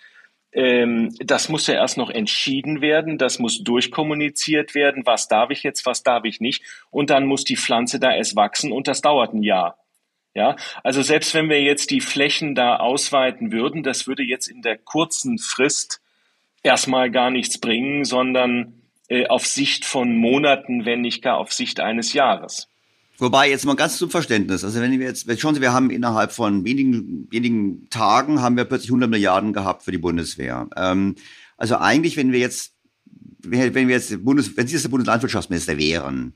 das muss ja erst noch entschieden werden, das muss durchkommuniziert werden, was darf ich jetzt, was darf ich nicht, und dann muss die Pflanze da erst wachsen und das dauert ein Jahr. Ja, also selbst wenn wir jetzt die Flächen da ausweiten würden, das würde jetzt in der kurzen Frist erstmal gar nichts bringen, sondern äh, auf Sicht von Monaten, wenn nicht gar auf Sicht eines Jahres. Wobei, jetzt mal ganz zum Verständnis, also wenn wir jetzt, wenn schauen Sie, wir haben innerhalb von wenigen, wenigen Tagen haben wir plötzlich hundert Milliarden gehabt für die Bundeswehr. Ähm, also eigentlich, wenn wir jetzt, wenn wir jetzt Bundes, wenn Sie jetzt der Bundeslandwirtschaftsminister wären,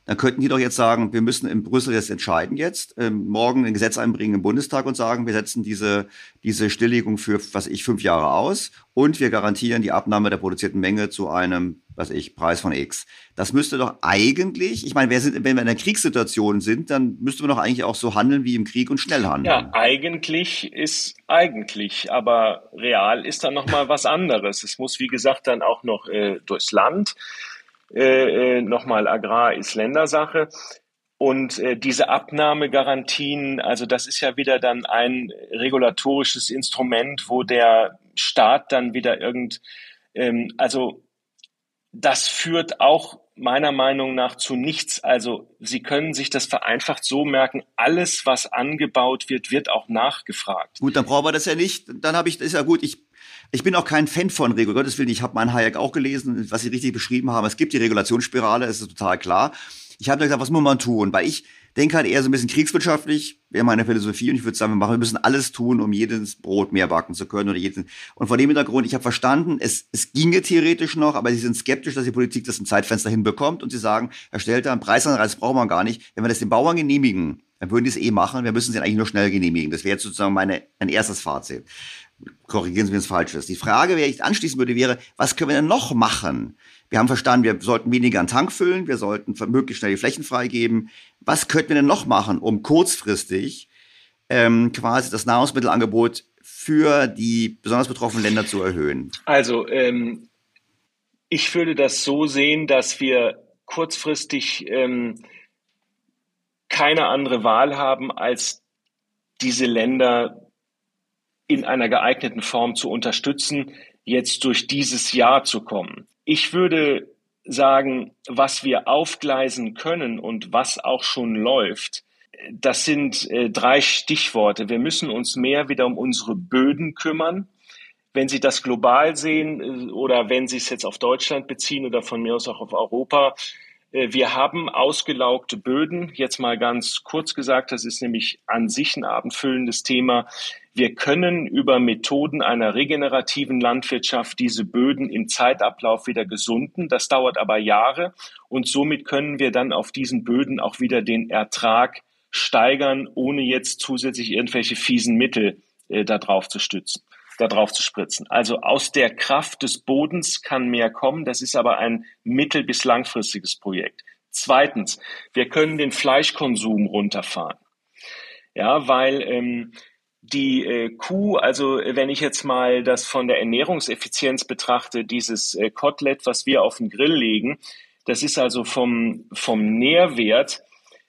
dann könnten die doch jetzt sagen, wir müssen in Brüssel jetzt entscheiden jetzt, ähm, morgen ein Gesetz einbringen im Bundestag und sagen, wir setzen diese, diese Stilllegung für, was ich, fünf Jahre aus und wir garantieren die Abnahme der produzierten Menge zu einem, was ich, Preis von X. Das müsste doch eigentlich, ich meine, wir sind, wenn wir in einer Kriegssituation sind, dann müsste man doch eigentlich auch so handeln wie im Krieg und schnell handeln. Ja, eigentlich ist eigentlich, aber real ist dann nochmal was anderes. Es muss, wie gesagt, dann auch noch äh, durchs Land. Äh, nochmal Agrar ist Ländersache und äh, diese Abnahmegarantien, also das ist ja wieder dann ein regulatorisches Instrument, wo der Staat dann wieder irgend, ähm, also das führt auch meiner Meinung nach zu nichts. Also Sie können sich das vereinfacht so merken, alles, was angebaut wird, wird auch nachgefragt. Gut, dann brauchen wir das ja nicht. Dann habe ich, das ist ja gut, ich Ich bin auch kein Fan von Regeln. Gottes Willen, ich habe meinen Hayek auch gelesen, was Sie richtig beschrieben haben. Es gibt die Regulationsspirale, das ist total klar. Ich habe da gesagt, was muss man tun? Weil ich denke halt eher so ein bisschen kriegswirtschaftlich, wäre meine Philosophie. Und ich würde sagen, wir machen, wir müssen alles tun, um jedes Brot mehr backen zu können. Oder jeden. Und vor dem Hintergrund, ich habe verstanden, es, es ginge theoretisch noch, aber Sie sind skeptisch, dass die Politik das im Zeitfenster hinbekommt. Und Sie sagen, Herr Stelter, einen Preisanreiz brauchen wir gar nicht. Wenn wir das den Bauern genehmigen, dann würden die es eh machen. Wir müssen sie eigentlich nur schnell genehmigen. Das wäre jetzt sozusagen meine, ein erstes Fazit. Korrigieren Sie, wenn es falsch ist. Die Frage, wer ich anschließen würde, wäre, was können wir denn noch machen? Wir haben verstanden, wir sollten weniger einen Tank füllen, wir sollten möglichst schnell die Flächen freigeben. Was könnten wir denn noch machen, um kurzfristig ähm, quasi das Nahrungsmittelangebot für die besonders betroffenen Länder zu erhöhen? Also ähm, ich würde das so sehen, dass wir kurzfristig ähm, keine andere Wahl haben, als diese Länder in einer geeigneten Form zu unterstützen, jetzt durch dieses Jahr zu kommen. Ich würde sagen, was wir aufgleisen können und was auch schon läuft, das sind äh, drei Stichworte. Wir müssen uns mehr wieder um unsere Böden kümmern. Wenn Sie das global sehen äh, oder wenn Sie es jetzt auf Deutschland beziehen oder von mir aus auch auf Europa, äh, wir haben ausgelaugte Böden. Jetzt mal ganz kurz gesagt, das ist nämlich an sich ein abendfüllendes Thema. Wir können über Methoden einer regenerativen Landwirtschaft diese Böden im Zeitablauf wieder gesunden. Das dauert aber Jahre und somit können wir dann auf diesen Böden auch wieder den Ertrag steigern, ohne jetzt zusätzlich irgendwelche fiesen Mittel äh, da drauf zu stützen, da drauf zu spritzen. Also aus der Kraft des Bodens kann mehr kommen. Das ist aber ein mittel- bis langfristiges Projekt. Zweitens, wir können den Fleischkonsum runterfahren. Ja, weil ähm, die äh, Kuh, also wenn ich jetzt mal das von der Ernährungseffizienz betrachte, dieses äh, Kotelett, was wir auf den Grill legen, das ist also vom, vom Nährwert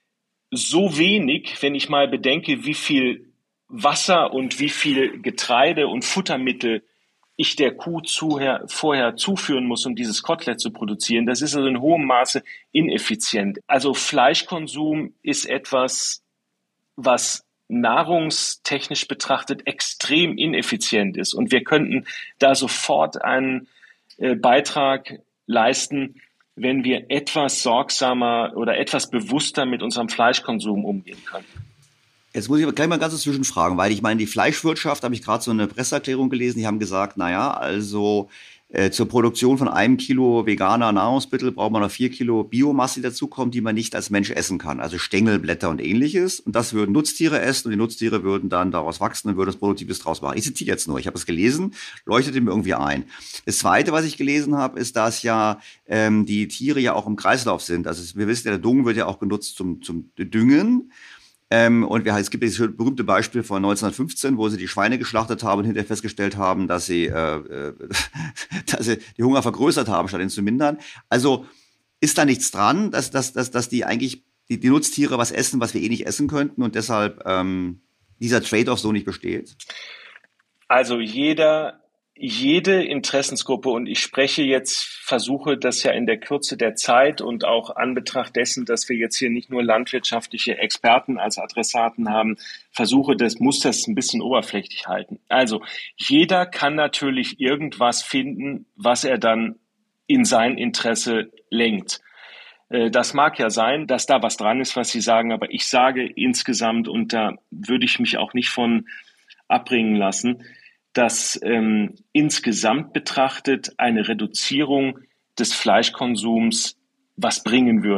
so wenig, wenn ich mal bedenke, wie viel Wasser und wie viel Getreide und Futtermittel ich der Kuh zuher, vorher zuführen muss, um dieses Kotelett zu produzieren. Das ist also in hohem Maße ineffizient. Also Fleischkonsum ist etwas, was nahrungstechnisch betrachtet extrem ineffizient ist. Und wir könnten da sofort einen äh, Beitrag leisten, wenn wir etwas sorgsamer oder etwas bewusster mit unserem Fleischkonsum umgehen können. Jetzt muss ich aber gleich mal ganz dazwischen fragen, weil ich meine, die Fleischwirtschaft, habe ich gerade so eine Presseerklärung gelesen, die haben gesagt, naja, also äh, zur Produktion von einem Kilo veganer Nahrungsmittel braucht man noch vier Kilo Biomasse, die dazukommt, die man nicht als Mensch essen kann. Also Stängel, Blätter und ähnliches. Und das würden Nutztiere essen und die Nutztiere würden dann daraus wachsen und würden das Produktives draus machen. Ich zitiere jetzt nur, ich habe es gelesen, leuchtete mir irgendwie ein. Das Zweite, was ich gelesen habe, ist, dass ja ähm, die Tiere ja auch im Kreislauf sind. Also wir wissen ja, der Dung wird ja auch genutzt zum, zum Düngen. Ähm, und wir, es gibt dieses berühmte Beispiel von neunzehnhundertfünfzehn, wo sie die Schweine geschlachtet haben und hinterher festgestellt haben, dass sie, äh, dass sie die Hunger vergrößert haben, statt ihn zu mindern. Also ist da nichts dran, dass, dass, dass, dass die eigentlich die, die Nutztiere was essen, was wir eh nicht essen könnten und deshalb ähm, dieser Trade-off so nicht besteht? Also jeder Jede Interessensgruppe, und ich spreche jetzt, versuche das ja in der Kürze der Zeit und auch an Betracht dessen, dass wir jetzt hier nicht nur landwirtschaftliche Experten als Adressaten haben, versuche das, muss das ein bisschen oberflächlich halten. Also jeder kann natürlich irgendwas finden, was er dann in sein Interesse lenkt. Das mag ja sein, dass da was dran ist, was Sie sagen, aber ich sage insgesamt, und da würde ich mich auch nicht von abbringen lassen, dass ähm, insgesamt betrachtet eine Reduzierung des Fleischkonsums was bringen würde.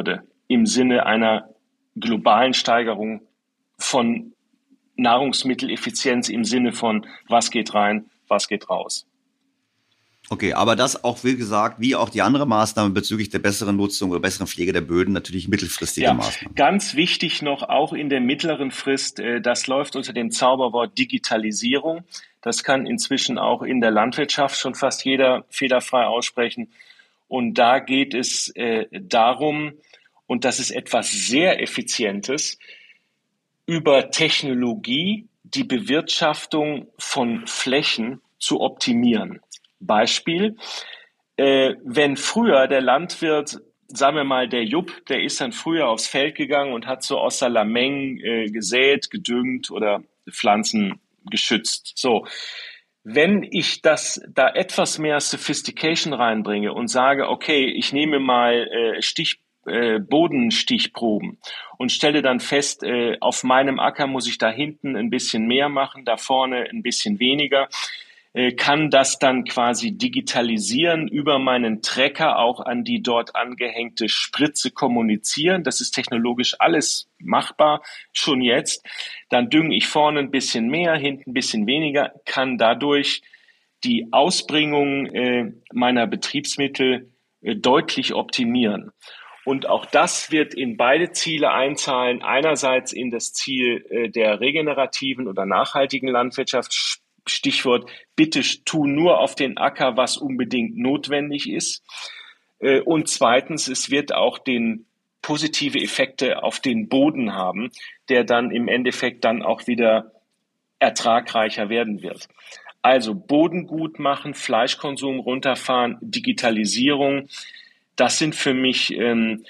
im Sinne einer globalen Steigerung von Nahrungsmitteleffizienz im Sinne von was geht rein, was geht raus. Okay, aber das auch, wie gesagt, wie auch die andere Maßnahme bezüglich der besseren Nutzung oder besseren Pflege der Böden, natürlich mittelfristige ja, Maßnahmen. Ganz wichtig noch, auch in der mittleren Frist, das läuft unter dem Zauberwort Digitalisierung. Das kann inzwischen auch in der Landwirtschaft schon fast jeder fehlerfrei aussprechen. Und da geht es äh, darum, und das ist etwas sehr Effizientes, über Technologie die Bewirtschaftung von Flächen zu optimieren. Beispiel, äh, wenn früher der Landwirt, sagen wir mal der Jupp, der ist dann früher aufs Feld gegangen und hat so außer Lameng äh, gesät, gedüngt oder Pflanzen geschützt. So, wenn ich das da etwas mehr Sophistication reinbringe und sage, okay, ich nehme mal äh, Stich, äh, Bodenstichproben und stelle dann fest, äh, auf meinem Acker muss ich da hinten ein bisschen mehr machen, da vorne ein bisschen weniger, kann das dann quasi digitalisieren, über meinen Trecker auch an die dort angehängte Spritze kommunizieren. Das ist technologisch alles machbar, schon jetzt. Dann dünge ich vorne ein bisschen mehr, hinten ein bisschen weniger, kann dadurch die Ausbringung äh, meiner Betriebsmittel äh, deutlich optimieren. Und auch das wird in beide Ziele einzahlen. Einerseits in das Ziel äh, der regenerativen oder nachhaltigen Landwirtschaft, Stichwort, bitte tu nur auf den Acker, was unbedingt notwendig ist. Und zweitens, es wird auch den positive Effekte auf den Boden haben, der dann im Endeffekt dann auch wieder ertragreicher werden wird. Also Boden gut machen, Fleischkonsum runterfahren, Digitalisierung, das sind für mich ähm,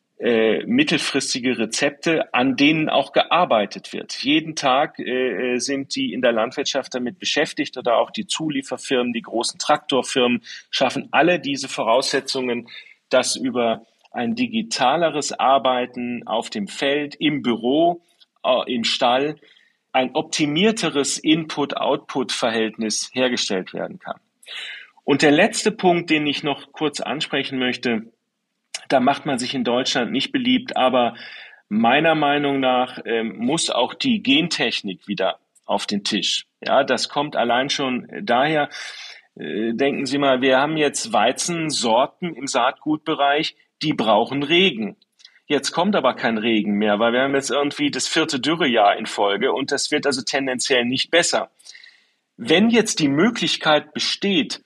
Äh, mittelfristige Rezepte, an denen auch gearbeitet wird. Jeden Tag äh, sind die in der Landwirtschaft damit beschäftigt oder auch die Zulieferfirmen, die großen Traktorfirmen schaffen alle diese Voraussetzungen, dass über ein digitaleres Arbeiten auf dem Feld, im Büro, äh, im Stall ein optimierteres Input-Output-Verhältnis hergestellt werden kann. Und der letzte Punkt, den ich noch kurz ansprechen möchte, da macht man sich in Deutschland nicht beliebt, aber meiner Meinung nach ähm, muss auch die Gentechnik wieder auf den Tisch. Ja, das kommt allein schon daher. Äh, denken Sie mal, wir haben jetzt Weizensorten im Saatgutbereich, die brauchen Regen. Jetzt kommt aber kein Regen mehr, weil wir haben jetzt irgendwie das vierte Dürrejahr in Folge und das wird also tendenziell nicht besser. Wenn jetzt die Möglichkeit besteht,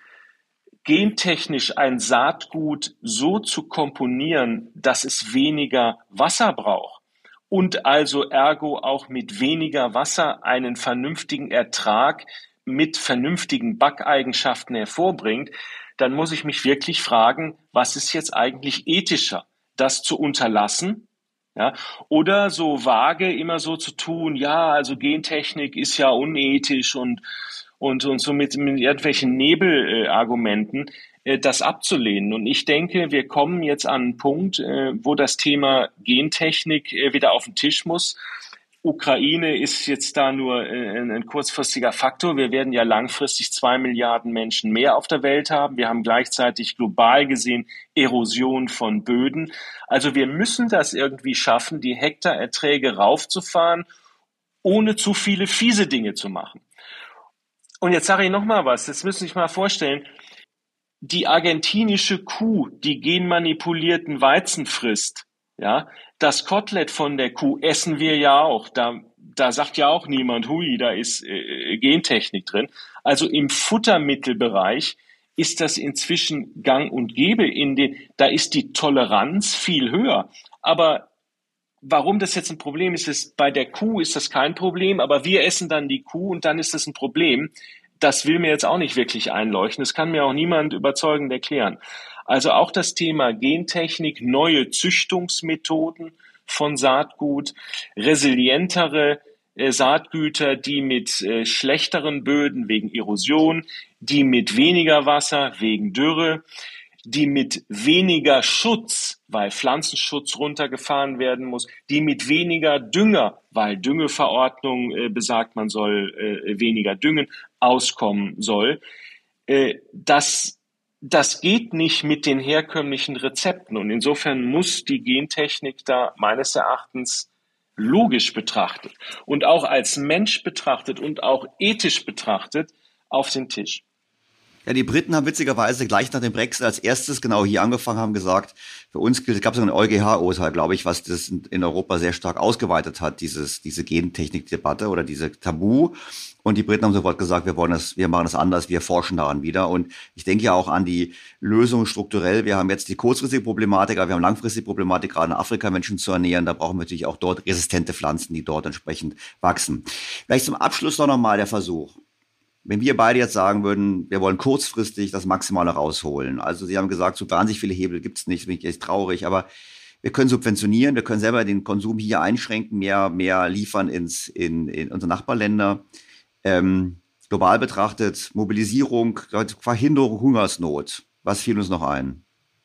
gentechnisch ein Saatgut so zu komponieren, dass es weniger Wasser braucht und also ergo auch mit weniger Wasser einen vernünftigen Ertrag mit vernünftigen Backeigenschaften hervorbringt, dann muss ich mich wirklich fragen, was ist jetzt eigentlich ethischer, das zu unterlassen? Ja, oder so vage immer so zu tun, ja, also Gentechnik ist ja unethisch und und, und so mit, mit irgendwelchen Nebelargumenten äh, das abzulehnen. Und ich denke, wir kommen jetzt an einen Punkt, äh, wo das Thema Gentechnik äh, wieder auf den Tisch muss. Ukraine ist jetzt da nur äh, ein kurzfristiger Faktor. Wir werden ja langfristig zwei Milliarden Menschen mehr auf der Welt haben. Wir haben gleichzeitig global gesehen Erosion von Böden. Also wir müssen das irgendwie schaffen, die Hektarerträge raufzufahren, ohne zu viele fiese Dinge zu machen. Und jetzt sage ich noch mal was, das müssen Sie sich mal vorstellen, die argentinische Kuh, die genmanipulierten Weizen frisst, ja, das Kotelett von der Kuh essen wir ja auch, da, da sagt ja auch niemand, hui, da ist äh, Gentechnik drin. Also im Futtermittelbereich ist das inzwischen gang und gäbe, in den, da ist die Toleranz viel höher, aber warum das jetzt ein Problem ist, ist, bei der Kuh ist das kein Problem, aber wir essen dann die Kuh und dann ist das ein Problem. Das will mir jetzt auch nicht wirklich einleuchten. Das kann mir auch niemand überzeugend erklären. Also auch das Thema Gentechnik, neue Züchtungsmethoden von Saatgut, resilientere äh, Saatgüter, die mit äh, schlechteren Böden wegen Erosion, die mit weniger Wasser wegen Dürre, die mit weniger Schutz, weil Pflanzenschutz runtergefahren werden muss, die mit weniger Dünger, weil Düngeverordnung äh, besagt, man soll äh, weniger düngen, auskommen soll. Äh, das das geht nicht mit den herkömmlichen Rezepten. Und insofern muss die Gentechnik da meines Erachtens logisch betrachtet und auch als Mensch betrachtet und auch ethisch betrachtet auf den Tisch. Ja, die Briten haben witzigerweise gleich nach dem Brexit als erstes genau hier angefangen, haben gesagt, für uns gilt, es gab so ein EuGH-Urteil, glaube ich, was das in Europa sehr stark ausgeweitet hat, dieses, diese Gentechnik-Debatte oder diese Tabu. Und die Briten haben sofort gesagt, wir wollen das, wir machen das anders, wir forschen daran wieder. Und ich denke ja auch an die Lösung strukturell. Wir haben jetzt die kurzfristige Problematik, aber wir haben langfristige Problematik, gerade in Afrika Menschen zu ernähren. Da brauchen wir natürlich auch dort resistente Pflanzen, die dort entsprechend wachsen. Vielleicht zum Abschluss noch nochmal der Versuch. Wenn wir beide jetzt sagen würden, wir wollen kurzfristig das Maximale rausholen. Also Sie haben gesagt, so wahnsinnig viele Hebel gibt's nicht, bin ich echt traurig, aber wir können subventionieren, wir können selber den Konsum hier einschränken, mehr, mehr liefern ins, in, in unsere Nachbarländer. Ähm, global betrachtet, Mobilisierung, Verhinderung, Hungersnot. Was fiel uns noch ein?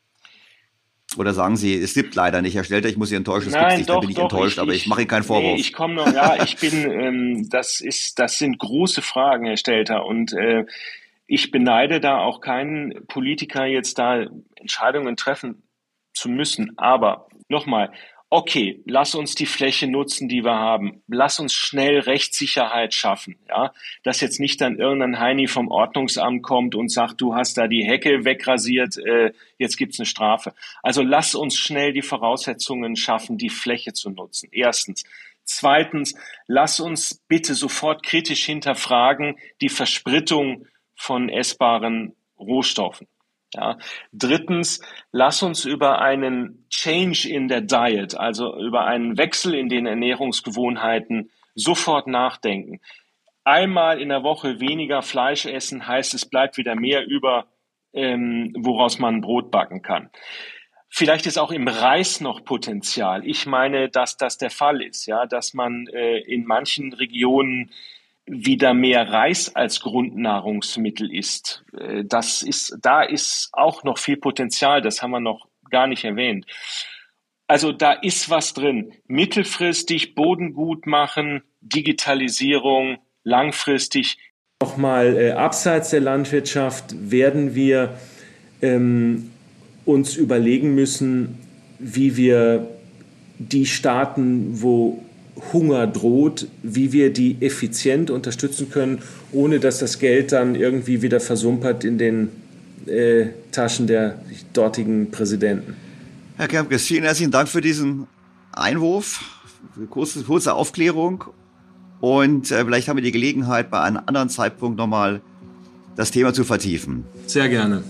Oder sagen Sie, es gibt leider nicht, Herr Stelter, ich muss Sie enttäuschen, es gibt nicht, dann bin ich doch, enttäuscht, ich, aber ich, ich mache Ihnen keinen Vorwurf. Nee, ich komme noch, ja, ich bin, ähm, das ist, das sind große Fragen, Herr Stelter, und äh, ich beneide da auch keinen Politiker, jetzt da Entscheidungen treffen zu müssen, aber nochmal, okay, lass uns die Fläche nutzen, die wir haben. Lass uns schnell Rechtssicherheit schaffen. Ja, dass jetzt nicht dann irgendein Heini vom Ordnungsamt kommt und sagt, du hast da die Hecke wegrasiert, äh, jetzt gibt's eine Strafe. Also lass uns schnell die Voraussetzungen schaffen, die Fläche zu nutzen. Erstens. Zweitens, lass uns bitte sofort kritisch hinterfragen die Versprittung von essbaren Rohstoffen. Ja. Drittens, lass uns über einen Change in der Diet, also über einen Wechsel in den Ernährungsgewohnheiten sofort nachdenken. Einmal in der Woche weniger Fleisch essen heißt, es bleibt wieder mehr über, ähm, woraus man Brot backen kann. Vielleicht ist auch im Reis noch Potenzial. Ich meine, dass das der Fall ist, ja, dass man äh, in manchen Regionen wieder mehr Reis als Grundnahrungsmittel isst. Das ist, da ist auch noch viel Potenzial, das haben wir noch gar nicht erwähnt. Also da ist was drin. Mittelfristig Boden gut machen, Digitalisierung, langfristig. Nochmal, äh, abseits der Landwirtschaft werden wir ähm, uns überlegen müssen, wie wir die Staaten, wo Hunger droht, wie wir die effizient unterstützen können, ohne dass das Geld dann irgendwie wieder versumpert in den äh, Taschen der dortigen Präsidenten. Herr Kempkes, vielen herzlichen Dank für diesen Einwurf, für kurze, kurze Aufklärung, und äh, vielleicht haben wir die Gelegenheit, bei einem anderen Zeitpunkt nochmal das Thema zu vertiefen. Sehr gerne.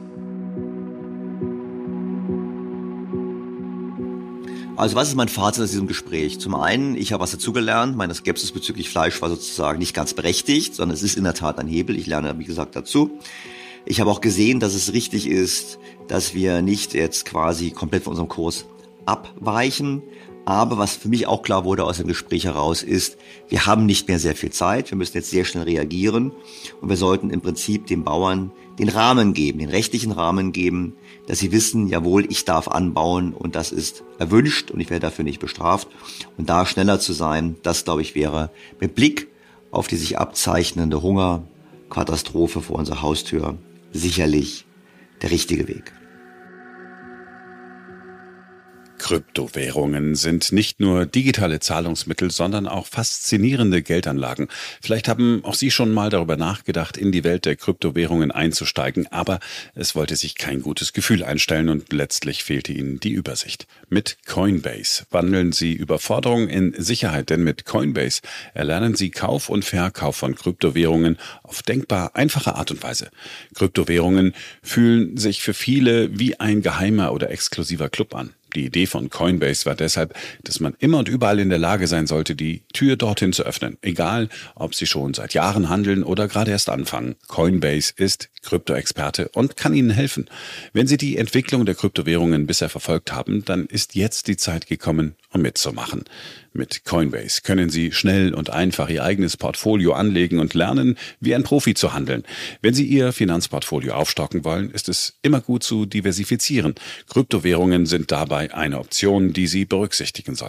Also was ist mein Fazit aus diesem Gespräch? Zum einen, ich habe was dazugelernt. Meine Skepsis bezüglich Fleisch war sozusagen nicht ganz berechtigt, sondern es ist in der Tat ein Hebel. Ich lerne, wie gesagt, dazu. Ich habe auch gesehen, dass es richtig ist, dass wir nicht jetzt quasi komplett von unserem Kurs abweichen. Aber was für mich auch klar wurde aus dem Gespräch heraus ist, wir haben nicht mehr sehr viel Zeit. Wir müssen jetzt sehr schnell reagieren. Und wir sollten im Prinzip den Bauern den Rahmen geben, den rechtlichen Rahmen geben, dass sie wissen, jawohl, ich darf anbauen und das ist erwünscht und ich werde dafür nicht bestraft. Und da schneller zu sein, das, glaube ich, wäre mit Blick auf die sich abzeichnende Hungerkatastrophe vor unserer Haustür sicherlich der richtige Weg. Kryptowährungen sind nicht nur digitale Zahlungsmittel, sondern auch faszinierende Geldanlagen. Vielleicht haben auch Sie schon mal darüber nachgedacht, in die Welt der Kryptowährungen einzusteigen, aber es wollte sich kein gutes Gefühl einstellen und letztlich fehlte Ihnen die Übersicht. Mit Coinbase wandeln Sie Überforderung in Sicherheit, denn mit Coinbase erlernen Sie Kauf und Verkauf von Kryptowährungen auf denkbar einfache Art und Weise. Kryptowährungen fühlen sich für viele wie ein geheimer oder exklusiver Club an. Die Idee von Coinbase war deshalb, dass man immer und überall in der Lage sein sollte, die Tür dorthin zu öffnen. Egal, ob Sie schon seit Jahren handeln oder gerade erst anfangen. Coinbase ist Kryptoexperte und kann Ihnen helfen. Wenn Sie die Entwicklung der Kryptowährungen bisher verfolgt haben, dann ist jetzt die Zeit gekommen, um mitzumachen. Mit Coinbase können Sie schnell und einfach Ihr eigenes Portfolio anlegen und lernen, wie ein Profi zu handeln. Wenn Sie Ihr Finanzportfolio aufstocken wollen, ist es immer gut zu diversifizieren. Kryptowährungen sind dabei eine Option, die Sie berücksichtigen sollten.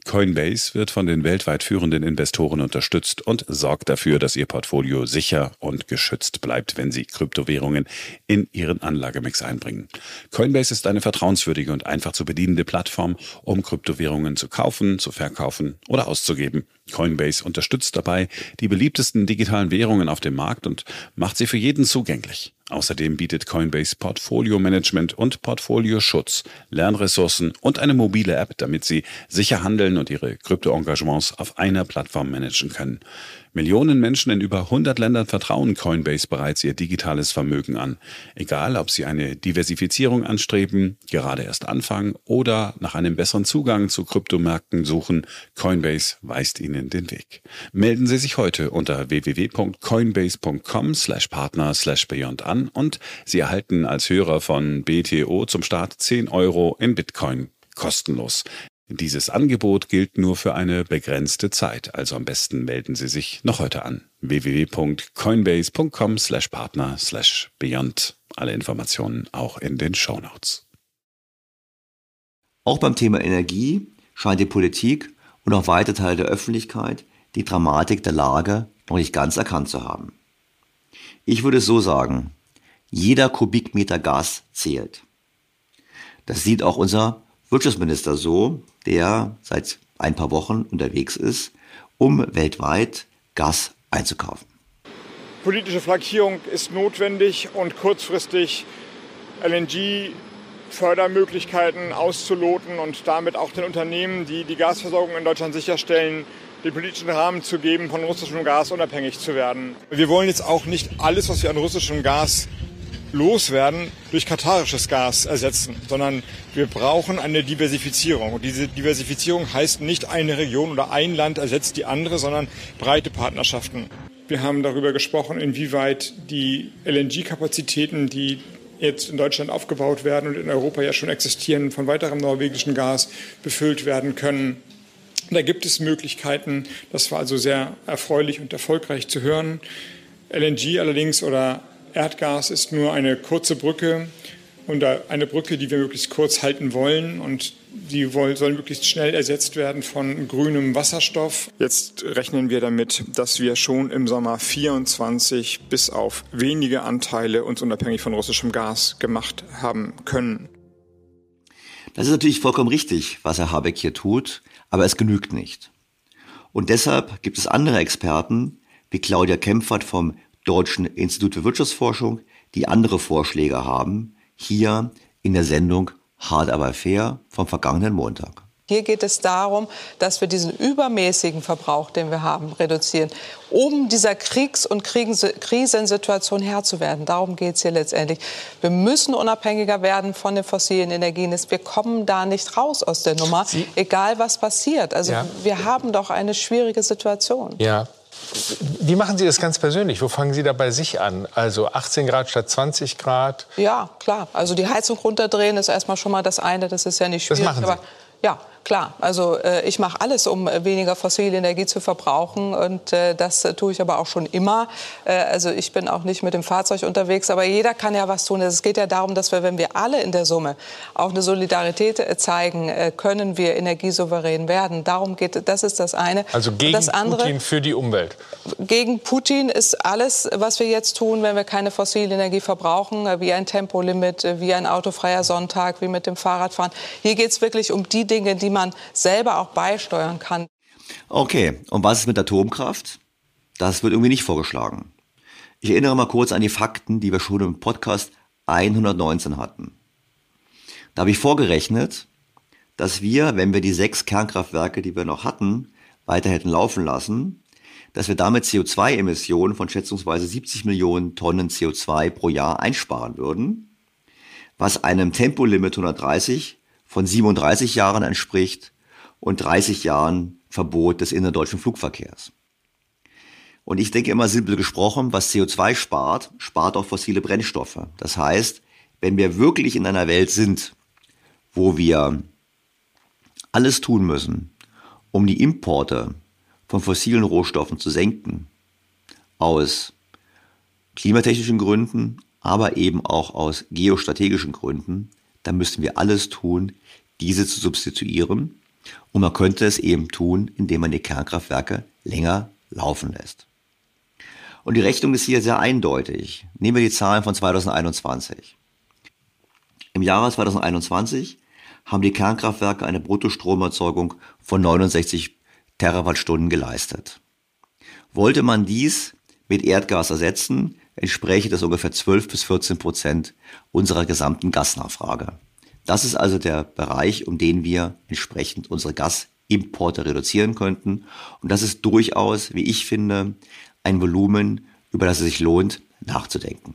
Coinbase wird von den weltweit führenden Investoren unterstützt und sorgt dafür, dass ihr Portfolio sicher und geschützt bleibt, wenn sie Kryptowährungen in ihren Anlagemix einbringen. Coinbase ist eine vertrauenswürdige und einfach zu bedienende Plattform, um Kryptowährungen zu kaufen, zu verkaufen oder auszugeben. Coinbase unterstützt dabei die beliebtesten digitalen Währungen auf dem Markt und macht sie für jeden zugänglich. Außerdem bietet Coinbase Portfolio-Management und Portfolioschutz, Lernressourcen und eine mobile App, damit Sie sicher handeln und Ihre Krypto-Engagements auf einer Plattform managen können. Millionen Menschen in über hundert Ländern vertrauen Coinbase bereits ihr digitales Vermögen an. Egal, ob sie eine Diversifizierung anstreben, gerade erst anfangen oder nach einem besseren Zugang zu Kryptomärkten suchen, Coinbase weist Ihnen den Weg. Melden Sie sich heute unter w w w punkt coinbase punkt com slash partner slash beyond an und Sie erhalten als Hörer von B T O zum Start zehn Euro in Bitcoin kostenlos. Dieses Angebot gilt nur für eine begrenzte Zeit, also am besten melden Sie sich noch heute an. w w w punkt coinbase punkt com slash partner slash beyond. Alle Informationen auch in den Shownotes. Auch beim Thema Energie scheint die Politik und auch weite Teile der Öffentlichkeit die Dramatik der Lage noch nicht ganz erkannt zu haben. Ich würde es so sagen, jeder Kubikmeter Gas zählt. Das sieht auch unser Wirtschaftsminister so, der seit ein paar Wochen unterwegs ist, um weltweit Gas einzukaufen. Politische Flankierung ist notwendig und kurzfristig L N G-Fördermöglichkeiten auszuloten und damit auch den Unternehmen, die die Gasversorgung in Deutschland sicherstellen, den politischen Rahmen zu geben, von russischem Gas unabhängig zu werden. Wir wollen jetzt auch nicht alles, was wir an russischem Gas loswerden, durch katarisches Gas ersetzen, sondern wir brauchen eine Diversifizierung. Und diese Diversifizierung heißt nicht, eine Region oder ein Land ersetzt die andere, sondern breite Partnerschaften. Wir haben darüber gesprochen, inwieweit die L N G-Kapazitäten, die jetzt in Deutschland aufgebaut werden und in Europa ja schon existieren, von weiterem norwegischen Gas befüllt werden können. Da gibt es Möglichkeiten, das war also sehr erfreulich und erfolgreich zu hören. L N G allerdings oder Erdgas ist nur eine kurze Brücke und eine Brücke, die wir möglichst kurz halten wollen und die soll möglichst schnell ersetzt werden von grünem Wasserstoff. Jetzt rechnen wir damit, dass wir schon im Sommer vierundzwanzig bis auf wenige Anteile uns unabhängig von russischem Gas gemacht haben können. Das ist natürlich vollkommen richtig, was Herr Habeck hier tut, aber es genügt nicht. Und deshalb gibt es andere Experten wie Claudia Kempfert vom Deutschen Institut für Wirtschaftsforschung, die andere Vorschläge haben, hier in der Sendung Hart aber fair vom vergangenen Montag. Hier geht es darum, dass wir diesen übermäßigen Verbrauch, den wir haben, reduzieren, um dieser Kriegs- und Krisensituation Herr zu werden. Darum geht es hier letztendlich. Wir müssen unabhängiger werden von den fossilen Energien. Wir kommen da nicht raus aus der Nummer, Sie? egal was passiert. Also ja. wir haben doch eine schwierige Situation. Ja. Wie machen Sie das ganz persönlich? Wo fangen Sie da bei sich an? Also achtzehn Grad statt zwanzig Grad? Ja, klar. Also die Heizung runterdrehen ist erstmal schon mal das eine. Das ist ja nicht schwierig. Das machen Sie? Aber ja, klar. Also äh, ich mache alles, um weniger fossile Energie zu verbrauchen. Und äh, das äh, tue ich aber auch schon immer. Äh, also ich bin auch nicht mit dem Fahrzeug unterwegs. Aber jeder kann ja was tun. Es geht ja darum, dass wir, wenn wir alle in der Summe auch eine Solidarität äh, zeigen, äh, können wir energiesouverän werden. Darum geht, das ist das eine. Also gegen das andere, Putin für die Umwelt? Gegen Putin ist alles, was wir jetzt tun, wenn wir keine fossile Energie verbrauchen, äh, wie ein Tempolimit, äh, wie ein autofreier Sonntag, wie mit dem Fahrradfahren. Hier geht es wirklich um die Dinge, die man selber auch beisteuern kann. Okay, und was ist mit Atomkraft? Das wird irgendwie nicht vorgeschlagen. Ich erinnere mal kurz an die Fakten, die wir schon im Podcast hundertneunzehn hatten. Da habe ich vorgerechnet, dass wir, wenn wir die sechs Kernkraftwerke, die wir noch hatten, weiter hätten laufen lassen, dass wir damit C O zwei Emissionen von schätzungsweise siebzig Millionen Tonnen C O zwei pro Jahr einsparen würden, was einem Tempolimit hundertdreißig von siebenunddreißig Jahren entspricht und dreißig Jahren Verbot des innerdeutschen Flugverkehrs. Und ich denke immer simpel gesprochen, was C O zwei spart, spart auch fossile Brennstoffe. Das heißt, wenn wir wirklich in einer Welt sind, wo wir alles tun müssen, um die Importe von fossilen Rohstoffen zu senken, aus klimatechnischen Gründen, aber eben auch aus geostrategischen Gründen, dann müssen wir alles tun, diese zu substituieren. Und man könnte es eben tun, indem man die Kernkraftwerke länger laufen lässt. Und die Rechnung ist hier sehr eindeutig. Nehmen wir die Zahlen von zweitausendeinundzwanzig. Im Jahre zweitausendeinundzwanzig haben die Kernkraftwerke eine Bruttostromerzeugung von neunundsechzig Terawattstunden geleistet. Wollte man dies mit Erdgas ersetzen, entspräche das ungefähr zwölf bis vierzehn Prozent unserer gesamten Gasnachfrage. Das ist also der Bereich, um den wir entsprechend unsere Gasimporte reduzieren könnten. Und das ist durchaus, wie ich finde, ein Volumen, über das es sich lohnt, nachzudenken.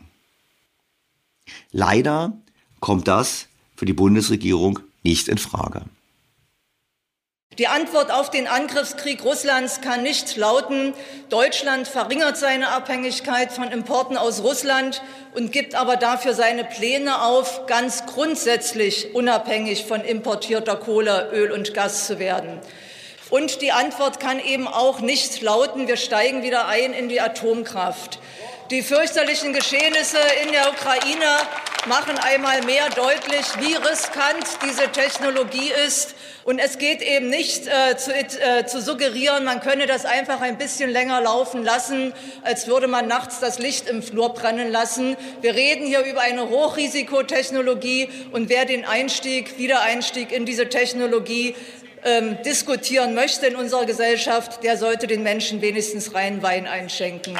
Leider kommt das für die Bundesregierung nicht in Frage. Die Antwort auf den Angriffskrieg Russlands kann nicht lauten, Deutschland verringert seine Abhängigkeit von Importen aus Russland und gibt aber dafür seine Pläne auf, ganz grundsätzlich unabhängig von importierter Kohle, Öl und Gas zu werden. Und die Antwort kann eben auch nicht lauten, wir steigen wieder ein in die Atomkraft. Die fürchterlichen Geschehnisse in der Ukraine machen einmal mehr deutlich, wie riskant diese Technologie ist. Und es geht eben nicht äh, zu, äh, zu suggerieren, man könne das einfach ein bisschen länger laufen lassen, als würde man nachts das Licht im Flur brennen lassen. Wir reden hier über eine Hochrisikotechnologie und wer den Einstieg, Wiedereinstieg in diese Technologie ähm, diskutieren möchte in unserer Gesellschaft, der sollte den Menschen wenigstens reinen Wein einschenken.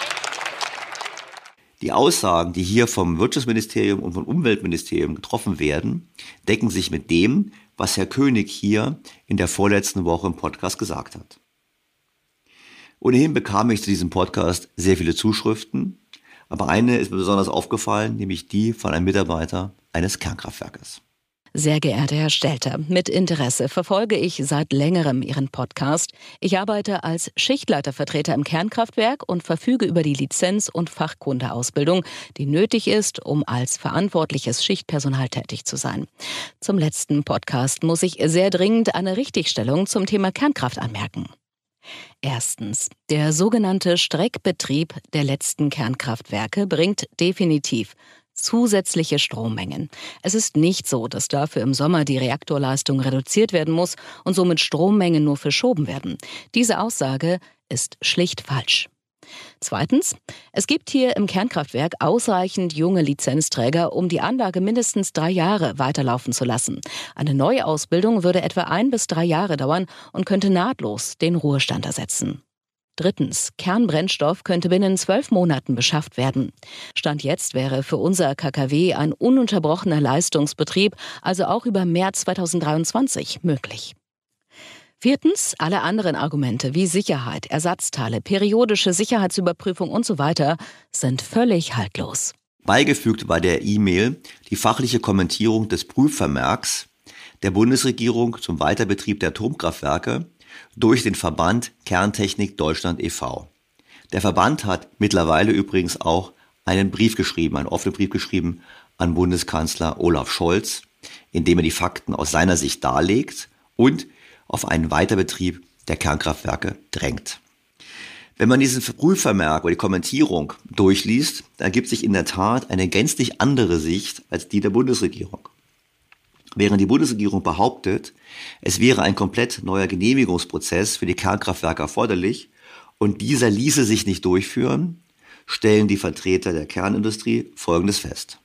Die Aussagen, die hier vom Wirtschaftsministerium und vom Umweltministerium getroffen werden, decken sich mit dem, was Herr König hier in der vorletzten Woche im Podcast gesagt hat. Ohnehin bekam ich zu diesem Podcast sehr viele Zuschriften, aber eine ist mir besonders aufgefallen, nämlich die von einem Mitarbeiter eines Kernkraftwerkes. Sehr geehrter Herr Stelter, mit Interesse verfolge ich seit längerem Ihren Podcast. Ich arbeite als Schichtleitervertreter im Kernkraftwerk und verfüge über die Lizenz- und Fachkundeausbildung, die nötig ist, um als verantwortliches Schichtpersonal tätig zu sein. Zum letzten Podcast muss ich sehr dringend eine Richtigstellung zum Thema Kernkraft anmerken. Erstens. Der sogenannte Streckbetrieb der letzten Kernkraftwerke bringt definitiv zusätzliche Strommengen. Es ist nicht so, dass dafür im Sommer die Reaktorleistung reduziert werden muss und somit Strommengen nur verschoben werden. Diese Aussage ist schlicht falsch. Zweitens. Es gibt hier im Kernkraftwerk ausreichend junge Lizenzträger, um die Anlage mindestens drei Jahre weiterlaufen zu lassen. Eine Neuausbildung würde etwa ein bis drei Jahre dauern und könnte nahtlos den Ruhestand ersetzen. Drittens. Kernbrennstoff könnte binnen zwölf Monaten beschafft werden. Stand jetzt wäre für unser K K W ein ununterbrochener Leistungsbetrieb, also auch über März zweitausenddreiundzwanzig, möglich. Viertens. Alle anderen Argumente wie Sicherheit, Ersatzteile, periodische Sicherheitsüberprüfung und so weiter sind völlig haltlos. Beigefügt bei der E-Mail die fachliche Kommentierung des Prüfvermerks der Bundesregierung zum Weiterbetrieb der Atomkraftwerke durch den Verband Kerntechnik Deutschland e V Der Verband hat mittlerweile übrigens auch einen Brief geschrieben, einen offenen Brief geschrieben an Bundeskanzler Olaf Scholz, in dem er die Fakten aus seiner Sicht darlegt und auf einen Weiterbetrieb der Kernkraftwerke drängt. Wenn man diesen Prüfvermerk oder die Kommentierung durchliest, ergibt sich in der Tat eine gänzlich andere Sicht als die der Bundesregierung. Während die Bundesregierung behauptet, es wäre ein komplett neuer Genehmigungsprozess für die Kernkraftwerke erforderlich und dieser ließe sich nicht durchführen, stellen die Vertreter der Kernindustrie Folgendes fest.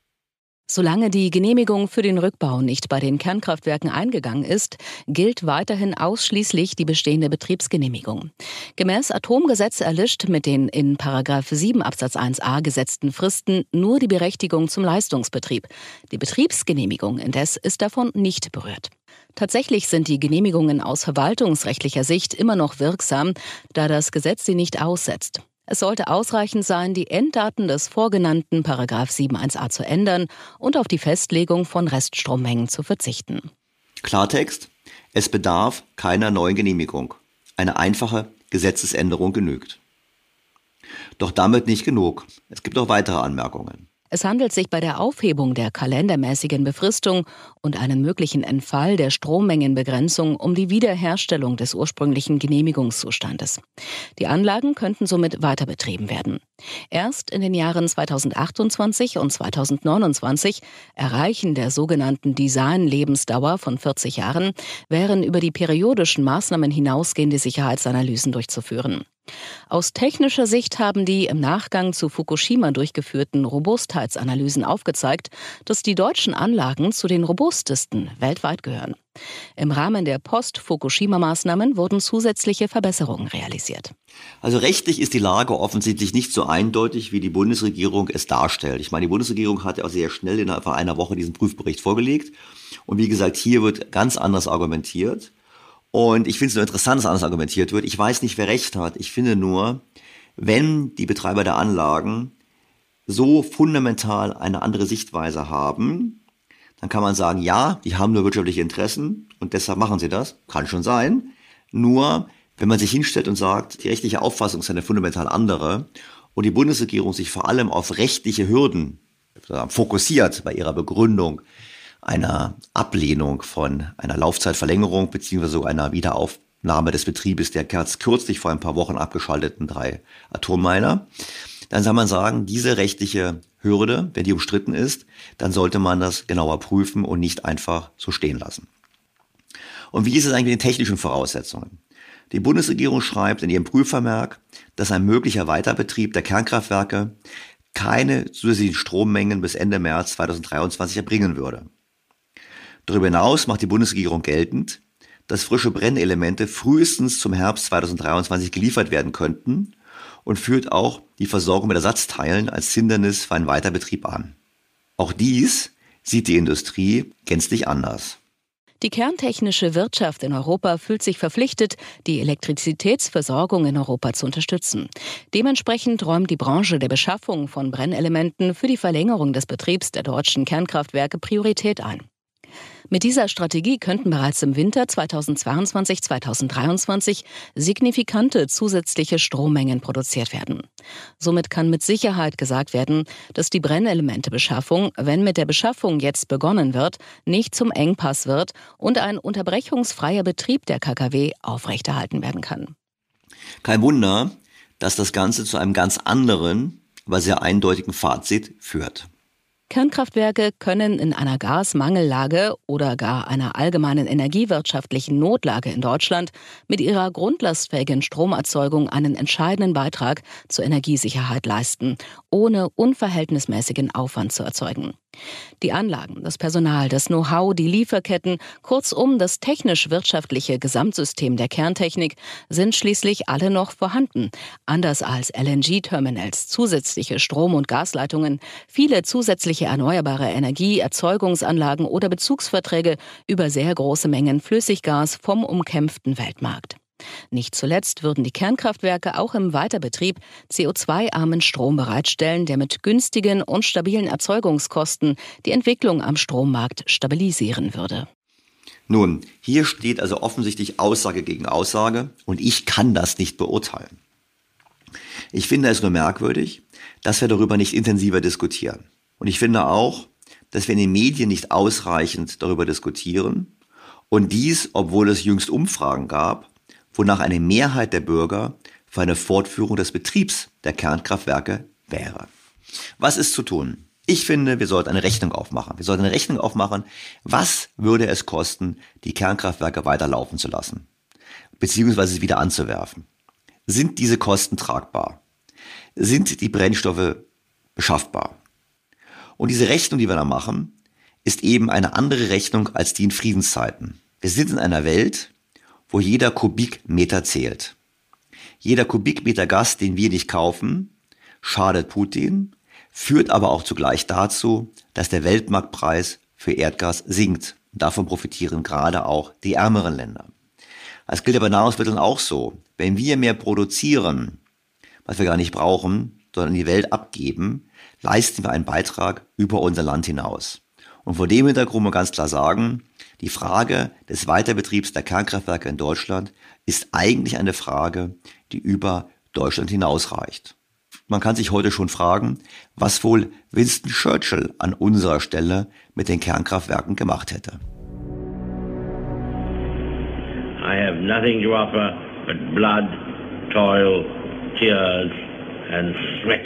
Solange die Genehmigung für den Rückbau nicht bei den Kernkraftwerken eingegangen ist, gilt weiterhin ausschließlich die bestehende Betriebsgenehmigung. Gemäß Atomgesetz erlischt mit den in Paragraph sieben Absatz eins a gesetzten Fristen nur die Berechtigung zum Leistungsbetrieb. Die Betriebsgenehmigung indes ist davon nicht berührt. Tatsächlich sind die Genehmigungen aus verwaltungsrechtlicher Sicht immer noch wirksam, da das Gesetz sie nicht aussetzt. Es sollte ausreichend sein, die Enddaten des vorgenannten Paragraph sieben Absatz eins a zu ändern und auf die Festlegung von Reststrommengen zu verzichten. Klartext: Es bedarf keiner neuen Genehmigung. Eine einfache Gesetzesänderung genügt. Doch damit nicht genug. Es gibt auch weitere Anmerkungen. Es handelt sich bei der Aufhebung der kalendermäßigen Befristung und einen möglichen Entfall der Strommengenbegrenzung um die Wiederherstellung des ursprünglichen Genehmigungszustandes. Die Anlagen könnten somit weiter betrieben werden. Erst in den Jahren zweitausendachtundzwanzig und zweitausendneunundzwanzig Erreichen der sogenannten Design-Lebensdauer von vierzig Jahren wären über die periodischen Maßnahmen hinausgehende Sicherheitsanalysen durchzuführen. Aus technischer Sicht haben die im Nachgang zu Fukushima durchgeführten Robustheitsanalysen aufgezeigt, dass die deutschen Anlagen zu den robustesten weltweit gehören. Im Rahmen der Post-Fukushima-Maßnahmen wurden zusätzliche Verbesserungen realisiert. Also rechtlich ist die Lage offensichtlich nicht so eindeutig, wie die Bundesregierung es darstellt. Ich meine, die Bundesregierung hat ja auch sehr schnell innerhalb von einer Woche diesen Prüfbericht vorgelegt. Und wie gesagt, hier wird ganz anders argumentiert. Und ich finde es nur interessant, dass anders argumentiert wird. Ich weiß nicht, wer recht hat. Ich finde nur, wenn die Betreiber der Anlagen so fundamental eine andere Sichtweise haben, dann kann man sagen, ja, die haben nur wirtschaftliche Interessen und deshalb machen sie das. Kann schon sein. Nur, wenn man sich hinstellt und sagt, die rechtliche Auffassung ist eine fundamental andere und die Bundesregierung sich vor allem auf rechtliche Hürden fokussiert bei ihrer Begründung einer Ablehnung von einer Laufzeitverlängerung beziehungsweise sogar einer Wiederaufnahme des Betriebes der kürzlich vor ein paar Wochen abgeschalteten drei Atomminer, dann soll man sagen, diese rechtliche Hürde, wenn die umstritten ist, dann sollte man das genauer prüfen und nicht einfach so stehen lassen. Und wie ist es eigentlich mit den technischen Voraussetzungen? Die Bundesregierung schreibt in ihrem Prüfvermerk, dass ein möglicher Weiterbetrieb der Kernkraftwerke keine zusätzlichen Strommengen bis Ende März zweitausenddreiundzwanzig erbringen würde. Darüber hinaus macht die Bundesregierung geltend, dass frische Brennelemente frühestens zum Herbst zweitausenddreiundzwanzig geliefert werden könnten und führt auch die Versorgung mit Ersatzteilen als Hindernis für einen Weiterbetrieb an. Auch dies sieht die Industrie gänzlich anders. Die kerntechnische Wirtschaft in Europa fühlt sich verpflichtet, die Elektrizitätsversorgung in Europa zu unterstützen. Dementsprechend räumt die Branche der Beschaffung von Brennelementen für die Verlängerung des Betriebs der deutschen Kernkraftwerke Priorität ein. Mit dieser Strategie könnten bereits im Winter zweitausendzweiundzwanzig zweitausenddreiundzwanzig signifikante zusätzliche Strommengen produziert werden. Somit kann mit Sicherheit gesagt werden, dass die Brennelementebeschaffung, wenn mit der Beschaffung jetzt begonnen wird, nicht zum Engpass wird und ein unterbrechungsfreier Betrieb der K K W aufrechterhalten werden kann. Kein Wunder, dass das Ganze zu einem ganz anderen, aber sehr eindeutigen Fazit führt. Kernkraftwerke können in einer Gasmangellage oder gar einer allgemeinen energiewirtschaftlichen Notlage in Deutschland mit ihrer grundlastfähigen Stromerzeugung einen entscheidenden Beitrag zur Energiesicherheit leisten, ohne unverhältnismäßigen Aufwand zu erzeugen. Die Anlagen, das Personal, das Know-how, die Lieferketten, kurzum das technisch-wirtschaftliche Gesamtsystem der Kerntechnik sind schließlich alle noch vorhanden. Anders als L N G-Terminals, zusätzliche Strom- und Gasleitungen, viele zusätzliche erneuerbare Energieerzeugungsanlagen oder Bezugsverträge über sehr große Mengen Flüssiggas vom umkämpften Weltmarkt. Nicht zuletzt würden die Kernkraftwerke auch im Weiterbetrieb C O zwei armen Strom bereitstellen, der mit günstigen und stabilen Erzeugungskosten die Entwicklung am Strommarkt stabilisieren würde. Nun, hier steht also offensichtlich Aussage gegen Aussage und ich kann das nicht beurteilen. Ich finde es nur merkwürdig, dass wir darüber nicht intensiver diskutieren. Und ich finde auch, dass wir in den Medien nicht ausreichend darüber diskutieren und dies, obwohl es jüngst Umfragen gab, wonach eine Mehrheit der Bürger für eine Fortführung des Betriebs der Kernkraftwerke wäre. Was ist zu tun? Ich finde, wir sollten eine Rechnung aufmachen. Wir sollten eine Rechnung aufmachen, was würde es kosten, die Kernkraftwerke weiterlaufen zu lassen, beziehungsweise wieder anzuwerfen. Sind diese Kosten tragbar? Sind die Brennstoffe beschaffbar? Und diese Rechnung, die wir da machen, ist eben eine andere Rechnung als die in Friedenszeiten. Wir sind in einer Welt, wo jeder Kubikmeter zählt. Jeder Kubikmeter Gas, den wir nicht kaufen, schadet Putin, führt aber auch zugleich dazu, dass der Weltmarktpreis für Erdgas sinkt. Und davon profitieren gerade auch die ärmeren Länder. Das gilt aber bei Nahrungsmitteln auch so. Wenn wir mehr produzieren, was wir gar nicht brauchen, sondern in die Welt abgeben, leisten wir einen Beitrag über unser Land hinaus. Und vor dem Hintergrund muss man ganz klar sagen, die Frage des Weiterbetriebs der Kernkraftwerke in Deutschland ist eigentlich eine Frage, die über Deutschland hinausreicht. Man kann sich heute schon fragen, was wohl Winston Churchill an unserer Stelle mit den Kernkraftwerken gemacht hätte. I have nothing to offer but blood, toil, tears and sweat.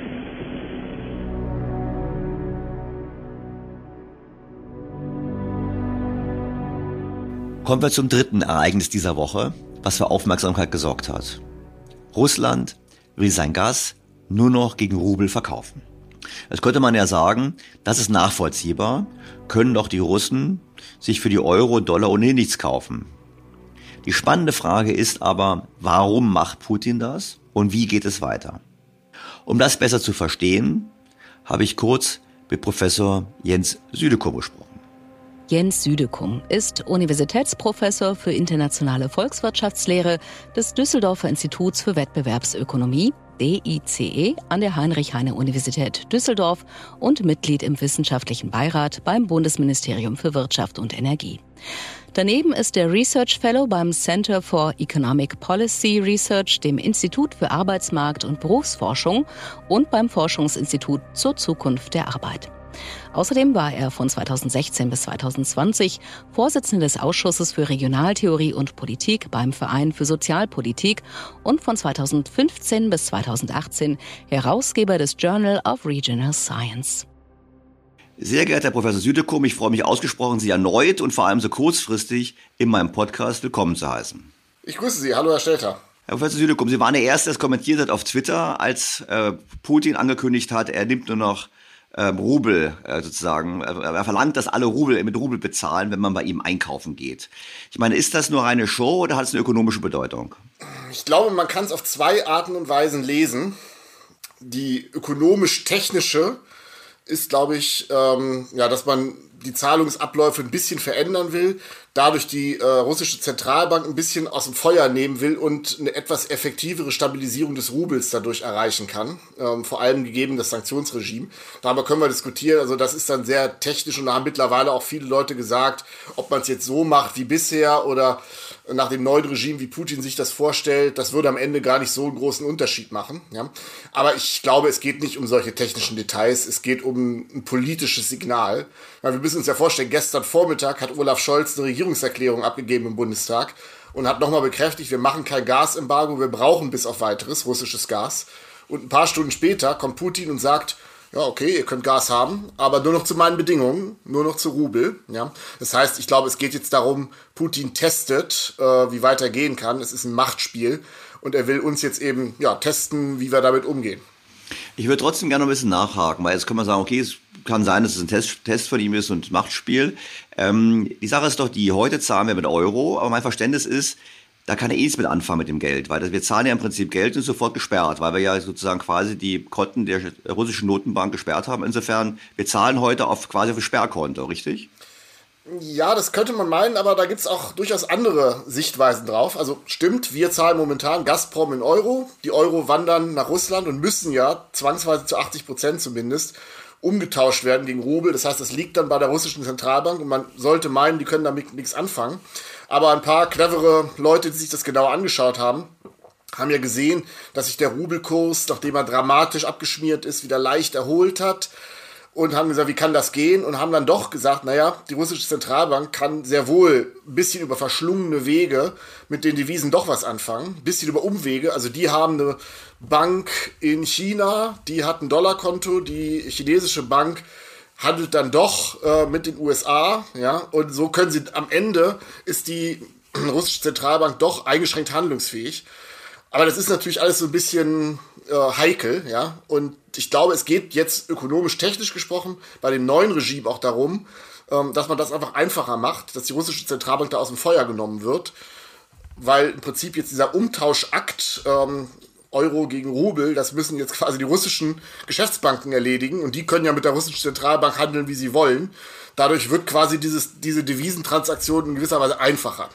Kommen wir zum dritten Ereignis dieser Woche, was für Aufmerksamkeit gesorgt hat. Russland will sein Gas nur noch gegen Rubel verkaufen. Jetzt könnte man ja sagen, das ist nachvollziehbar, können doch die Russen sich für die Euro und Dollar ohnehin nichts kaufen. Die spannende Frage ist aber, warum macht Putin das und wie geht es weiter? Um das besser zu verstehen, habe ich kurz mit Professor Jens Südekum gesprochen. Jens Südekum ist Universitätsprofessor für internationale Volkswirtschaftslehre des Düsseldorfer Instituts für Wettbewerbsökonomie, D I C E, an der Heinrich-Heine-Universität Düsseldorf und Mitglied im wissenschaftlichen Beirat beim Bundesministerium für Wirtschaft und Energie. Daneben ist er Research Fellow beim Center for Economic Policy Research, dem Institut für Arbeitsmarkt- und Berufsforschung und beim Forschungsinstitut zur Zukunft der Arbeit. Außerdem war er von zweitausendsechzehn bis zweitausendzwanzig Vorsitzender des Ausschusses für Regionaltheorie und Politik beim Verein für Sozialpolitik und von zweitausendfünfzehn bis zweitausendachtzehn Herausgeber des Journal of Regional Science. Sehr geehrter Herr Professor Südekum, ich freue mich ausgesprochen, Sie erneut und vor allem so kurzfristig in meinem Podcast willkommen zu heißen. Ich grüße Sie. Hallo, Herr Stelter. Herr Professor Südekum, Sie waren der Erste, der es kommentiert hat auf Twitter, als äh, Putin angekündigt hat, er nimmt nur noch ähm, Rubel äh, sozusagen. Er verlangt, dass alle Rubel mit Rubel bezahlen, wenn man bei ihm einkaufen geht. Ich meine, ist das nur eine Show oder hat es eine ökonomische Bedeutung? Ich glaube, man kann es auf zwei Arten und Weisen lesen. Die ökonomisch-technische ist, glaube ich, ähm, ja, dass man die Zahlungsabläufe ein bisschen verändern will, dadurch die äh, russische Zentralbank ein bisschen aus dem Feuer nehmen will und eine etwas effektivere Stabilisierung des Rubels dadurch erreichen kann, ähm, vor allem gegeben das Sanktionsregime. Darüber können wir diskutieren, also das ist dann sehr technisch und da haben mittlerweile auch viele Leute gesagt, ob man es jetzt so macht wie bisher oder nach dem neuen Regime, wie Putin sich das vorstellt, das würde am Ende gar nicht so einen großen Unterschied machen. Ja? Aber ich glaube, es geht nicht um solche technischen Details, es geht um ein politisches Signal. Weil wir müssen uns ja vorstellen, gestern Vormittag hat Olaf Scholz eine Regierungserklärung abgegeben im Bundestag und hat nochmal bekräftigt, wir machen kein Gasembargo, wir brauchen bis auf weiteres russisches Gas. Und ein paar Stunden später kommt Putin und sagt, ja, okay, ihr könnt Gas haben, aber nur noch zu meinen Bedingungen, nur noch zu Rubel. Ja? Das heißt, ich glaube, es geht jetzt darum, Putin testet, äh, wie weit er gehen kann. Es ist ein Machtspiel und er will uns jetzt eben ja, testen, wie wir damit umgehen. Ich würde trotzdem gerne ein bisschen nachhaken, weil jetzt kann man sagen, okay, es kann sein, dass es ein Test, Test von ihm ist und ein Machtspiel. Ähm, die Sache ist doch die, heute zahlen wir mit Euro, aber mein Verständnis ist, da kann er eh nichts mit anfangen mit dem Geld, weil wir zahlen ja im Prinzip Geld und sofort gesperrt, weil wir ja sozusagen quasi die Konten der russischen Notenbank gesperrt haben. Insofern, wir zahlen heute auf quasi auf ein Sperrkonto, richtig? Ja, das könnte man meinen, aber da gibt es auch durchaus andere Sichtweisen drauf. Also stimmt, wir zahlen momentan Gazprom in Euro. Die Euro wandern nach Russland und müssen ja zwangsweise zu achtzig Prozent zumindest umgetauscht werden gegen Rubel. Das heißt, das liegt dann bei der russischen Zentralbank und man sollte meinen, die können damit nichts anfangen. Aber ein paar clevere Leute, die sich das genau angeschaut haben, haben ja gesehen, dass sich der Rubelkurs, nachdem er dramatisch abgeschmiert ist, wieder leicht erholt hat. Und haben gesagt, wie kann das gehen? Und haben dann doch gesagt, naja, die russische Zentralbank kann sehr wohl ein bisschen über verschlungene Wege mit den Devisen doch was anfangen. Ein bisschen über Umwege. Also die haben eine Bank in China, die hat ein Dollarkonto. Die chinesische Bank handelt dann doch äh, mit den U S A. Ja? Und so können sie, am Ende ist die russische Zentralbank doch eingeschränkt handlungsfähig. Aber das ist natürlich alles so ein bisschen äh, heikel, ja. Und ich glaube, es geht jetzt ökonomisch-technisch gesprochen bei dem neuen Regime auch darum, ähm, dass man das einfach einfacher macht, dass die russische Zentralbank da aus dem Feuer genommen wird, weil im Prinzip jetzt dieser Umtauschakt ähm, Euro gegen Rubel, das müssen jetzt quasi die russischen Geschäftsbanken erledigen und die können ja mit der russischen Zentralbank handeln, wie sie wollen. Dadurch wird quasi dieses, diese Devisentransaktion in gewisser Weise einfacher.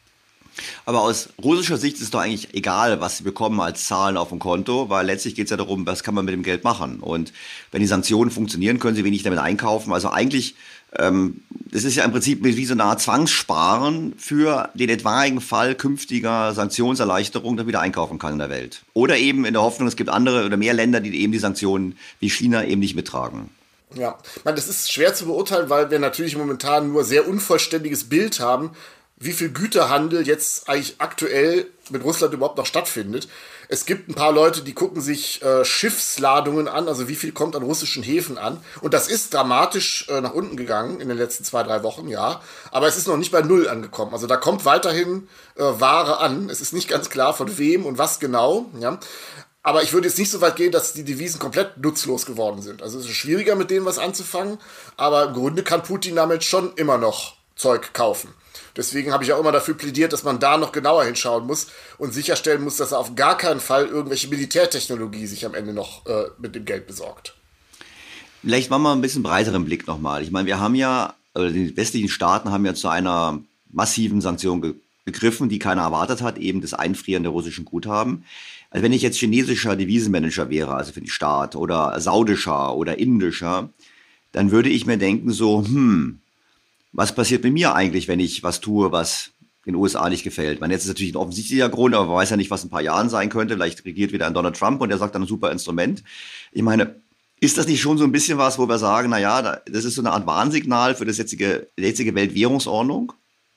Aber aus russischer Sicht ist es doch eigentlich egal, was sie bekommen als Zahlen auf dem Konto, weil letztlich geht es ja darum, was kann man mit dem Geld machen. Und wenn die Sanktionen funktionieren, können sie wenig damit einkaufen. Also eigentlich ähm, es ist ja im Prinzip wie so eine Art Zwangssparen für den etwaigen Fall künftiger Sanktionserleichterungen, damit er einkaufen kann in der Welt. Oder eben in der Hoffnung, es gibt andere oder mehr Länder, die eben die Sanktionen wie China eben nicht mittragen. Ja, ich meine, das ist schwer zu beurteilen, weil wir natürlich momentan nur sehr unvollständiges Bild haben, wie viel Güterhandel jetzt eigentlich aktuell mit Russland überhaupt noch stattfindet. Es gibt ein paar Leute, die gucken sich äh, Schiffsladungen an, also wie viel kommt an russischen Häfen an. Und das ist dramatisch äh, nach unten gegangen in den letzten zwei, drei Wochen, ja. Aber es ist noch nicht bei Null angekommen. Also da kommt weiterhin äh, Ware an. Es ist nicht ganz klar, von wem und was genau, ja. Aber ich würde jetzt nicht so weit gehen, dass die Devisen komplett nutzlos geworden sind. Also es ist schwieriger, mit denen was anzufangen. Aber im Grunde kann Putin damit schon immer noch Zeug kaufen. Deswegen habe ich auch immer dafür plädiert, dass man da noch genauer hinschauen muss und sicherstellen muss, dass er auf gar keinen Fall irgendwelche Militärtechnologie sich am Ende noch äh, mit dem Geld besorgt. Vielleicht machen wir ein bisschen breiteren Blick nochmal. Ich meine, wir haben ja, oder die westlichen Staaten haben ja zu einer massiven Sanktion ge- gegriffen, die keiner erwartet hat, eben das Einfrieren der russischen Guthaben. Also wenn ich jetzt chinesischer Devisenmanager wäre, also für den Staat, oder saudischer oder indischer, dann würde ich mir denken so, hm, was passiert mit mir eigentlich, wenn ich was tue, was den U S A nicht gefällt? Man, jetzt ist natürlich ein offensichtlicher Grund, aber man weiß ja nicht, was in ein paar Jahren sein könnte. Vielleicht regiert wieder ein Donald Trump und der sagt dann ein super Instrument. Ich meine, ist das nicht schon so ein bisschen was, wo wir sagen, na ja, das ist so eine Art Warnsignal für das jetzige, die jetzige Weltwährungsordnung?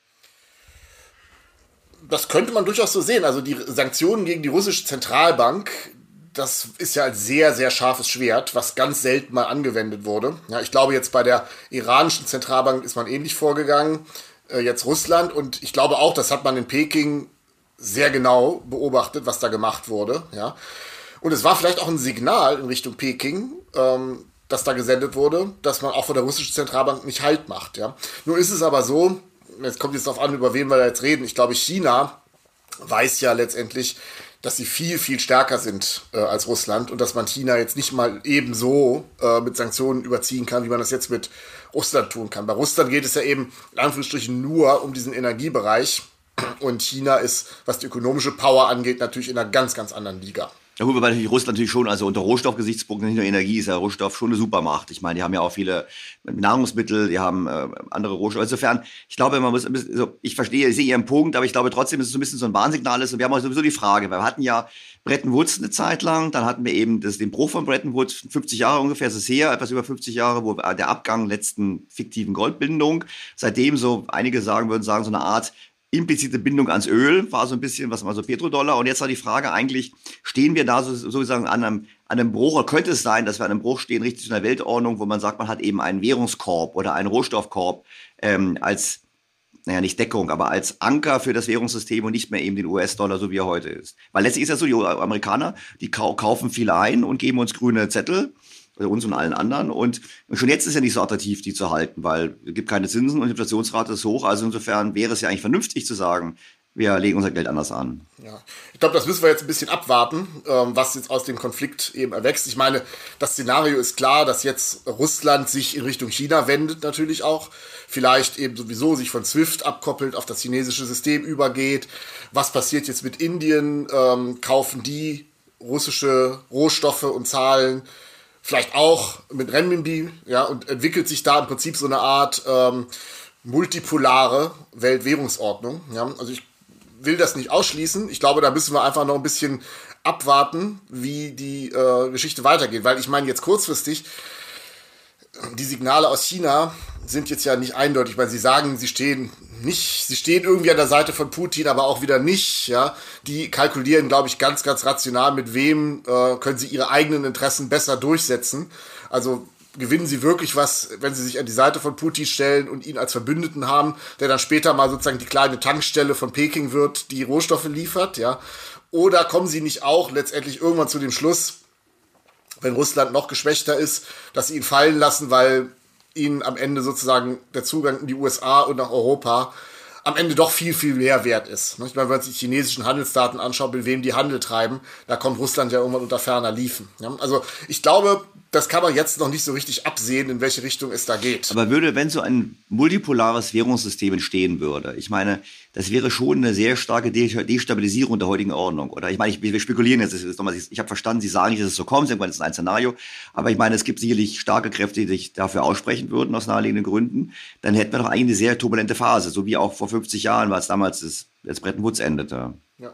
Das könnte man durchaus so sehen. Also die Sanktionen gegen die russische Zentralbank, das ist ja ein sehr, sehr scharfes Schwert, was ganz selten mal angewendet wurde. Ja, ich glaube, jetzt bei der iranischen Zentralbank ist man ähnlich vorgegangen, äh, jetzt Russland. Und ich glaube auch, das hat man in Peking sehr genau beobachtet, was da gemacht wurde. Ja. Und es war vielleicht auch ein Signal in Richtung Peking, ähm, das da gesendet wurde, dass man auch von der russischen Zentralbank nicht Halt macht. Ja. Nur ist es aber so, jetzt kommt jetzt darauf an, über wen wir da jetzt reden. Ich glaube, China weiß ja letztendlich, dass sie viel, viel stärker sind äh, als Russland und dass man China jetzt nicht mal ebenso äh, mit Sanktionen überziehen kann, wie man das jetzt mit Russland tun kann. Bei Russland geht es ja eben in Anführungsstrichen nur um diesen Energiebereich und China ist, was die ökonomische Power angeht, natürlich in einer ganz, ganz anderen Liga. Ja gut, wobei natürlich Russland natürlich schon, also unter Rohstoffgesichtspunkten, nicht nur Energie, ist ja Rohstoff schon eine Supermacht. Ich meine, die haben ja auch viele Nahrungsmittel, die haben äh, andere Rohstoffe. Insofern, ich glaube, man muss, also ich verstehe, ich sehe Ihren Punkt, aber ich glaube trotzdem, dass es so ein bisschen so ein Warnsignal ist. Und wir haben auch sowieso die Frage, weil wir hatten ja Bretton Woods eine Zeit lang, dann hatten wir eben das, den Bruch von Bretton Woods, fünfzig Jahre ungefähr, ist es her, etwas über fünfzig Jahre, wo der Abgang letzten fiktiven Goldbindung, seitdem so, einige sagen würden sagen, so eine Art implizite Bindung ans Öl, war so ein bisschen, was man so Petrodollar. Und jetzt war die Frage eigentlich, stehen wir da so, sozusagen an einem, an einem Bruch, oder könnte es sein, dass wir an einem Bruch stehen, richtig in der Weltordnung, wo man sagt, man hat eben einen Währungskorb oder einen Rohstoffkorb ähm, als, naja, nicht Deckung, aber als Anker für das Währungssystem und nicht mehr eben den U S-Dollar, so wie er heute ist. Weil letztlich ist ja so, die Amerikaner, die kau- kaufen viel ein und geben uns grüne Zettel, uns und allen anderen. Und schon jetzt ist ja nicht so attraktiv, die zu halten, weil es gibt keine Zinsen und die Inflationsrate ist hoch. Also insofern wäre es ja eigentlich vernünftig zu sagen, wir legen unser Geld anders an. Ja, ich glaube, das müssen wir jetzt ein bisschen abwarten, ähm, was jetzt aus dem Konflikt eben erwächst. Ich meine, das Szenario ist klar, dass jetzt Russland sich in Richtung China wendet, natürlich auch. Vielleicht eben sowieso sich von SWIFT abkoppelt, auf das chinesische System übergeht. Was passiert jetzt mit Indien? Ähm, kaufen die russische Rohstoffe und zahlen vielleicht auch mit Renminbi, ja, und entwickelt sich da im Prinzip so eine Art ähm, multipolare Weltwährungsordnung. Ja. Also ich will das nicht ausschließen. Ich glaube, da müssen wir einfach noch ein bisschen abwarten, wie die äh, Geschichte weitergeht. Weil ich meine, jetzt kurzfristig, die Signale aus China sind jetzt ja nicht eindeutig, weil sie sagen, sie stehen nicht, sie stehen irgendwie an der Seite von Putin, aber auch wieder nicht, ja. Die kalkulieren, glaube ich, ganz, ganz rational, mit wem äh, können sie ihre eigenen Interessen besser durchsetzen. Also gewinnen sie wirklich was, wenn sie sich an die Seite von Putin stellen und ihn als Verbündeten haben, der dann später mal sozusagen die kleine Tankstelle von Peking wird, die Rohstoffe liefert, ja. Oder kommen sie nicht auch letztendlich irgendwann zu dem Schluss, wenn Russland noch geschwächter ist, dass sie ihn fallen lassen, weil ihnen am Ende sozusagen der Zugang in die U S A und nach Europa am Ende doch viel, viel mehr wert ist. Ich meine, wenn man sich die chinesischen Handelsdaten anschaut, mit wem die Handel treiben, da kommt Russland ja irgendwann unter ferner Liefen. Also ich glaube, das kann man jetzt noch nicht so richtig absehen, in welche Richtung es da geht. Aber würde, wenn so ein multipolares Währungssystem entstehen würde, ich meine, das wäre schon eine sehr starke Destabilisierung der heutigen Ordnung. Oder ich meine, ich, wir spekulieren jetzt, ich habe verstanden, Sie sagen nicht, dass es so kommt, irgendwann ist es ein Szenario, aber ich meine, es gibt sicherlich starke Kräfte, die sich dafür aussprechen würden, aus naheliegenden Gründen. Dann hätten wir doch eigentlich eine sehr turbulente Phase, so wie auch vor fünfzig Jahren, als damals das, das Bretton Woods endete. Ja.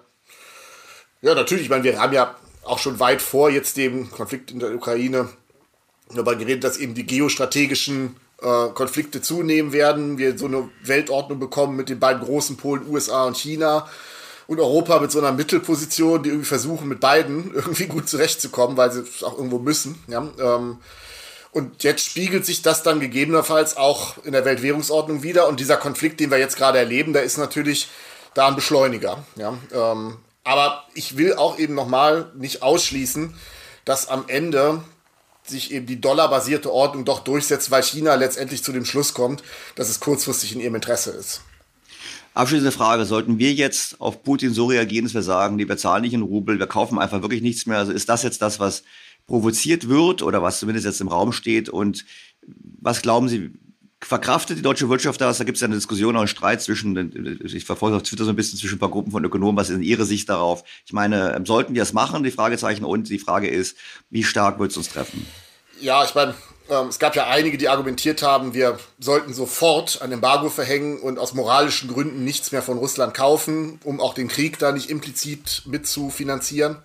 ja, natürlich, ich meine, wir haben ja auch schon weit vor jetzt dem Konflikt in der Ukraine darüber geredet, dass eben die geostrategischen äh, Konflikte zunehmen werden. Wir so eine Weltordnung bekommen mit den beiden großen Polen, U S A und China. Und Europa mit so einer Mittelposition, die irgendwie versuchen, mit beiden irgendwie gut zurechtzukommen, weil sie es auch irgendwo müssen. Ja? Ähm, und jetzt spiegelt sich das dann gegebenenfalls auch in der Weltwährungsordnung wieder. Und dieser Konflikt, den wir jetzt gerade erleben, der ist natürlich da ein Beschleuniger. Ja? Ähm, aber ich will auch eben nochmal nicht ausschließen, dass am Ende sich eben die dollarbasierte Ordnung doch durchsetzt, weil China letztendlich zu dem Schluss kommt, dass es kurzfristig in ihrem Interesse ist. Abschließende Frage, sollten wir jetzt auf Putin so reagieren, dass wir sagen, nee, wir zahlen nicht in Rubel, wir kaufen einfach wirklich nichts mehr? Also ist das jetzt das, was provoziert wird oder was zumindest jetzt im Raum steht? Und was glauben Sie, verkraftet die deutsche Wirtschaft das? Da gibt es ja eine Diskussion, auch einen Streit zwischen, ich verfolge auf Twitter so ein bisschen zwischen ein paar Gruppen von Ökonomen, was ist Ihre Sicht darauf? Ich meine, sollten wir es machen, die Fragezeichen, und die Frage ist, wie stark wird es uns treffen? Ja, ich meine, ähm, es gab ja einige, die argumentiert haben, wir sollten sofort ein Embargo verhängen und aus moralischen Gründen nichts mehr von Russland kaufen, um auch den Krieg da nicht implizit mit zu finanzieren.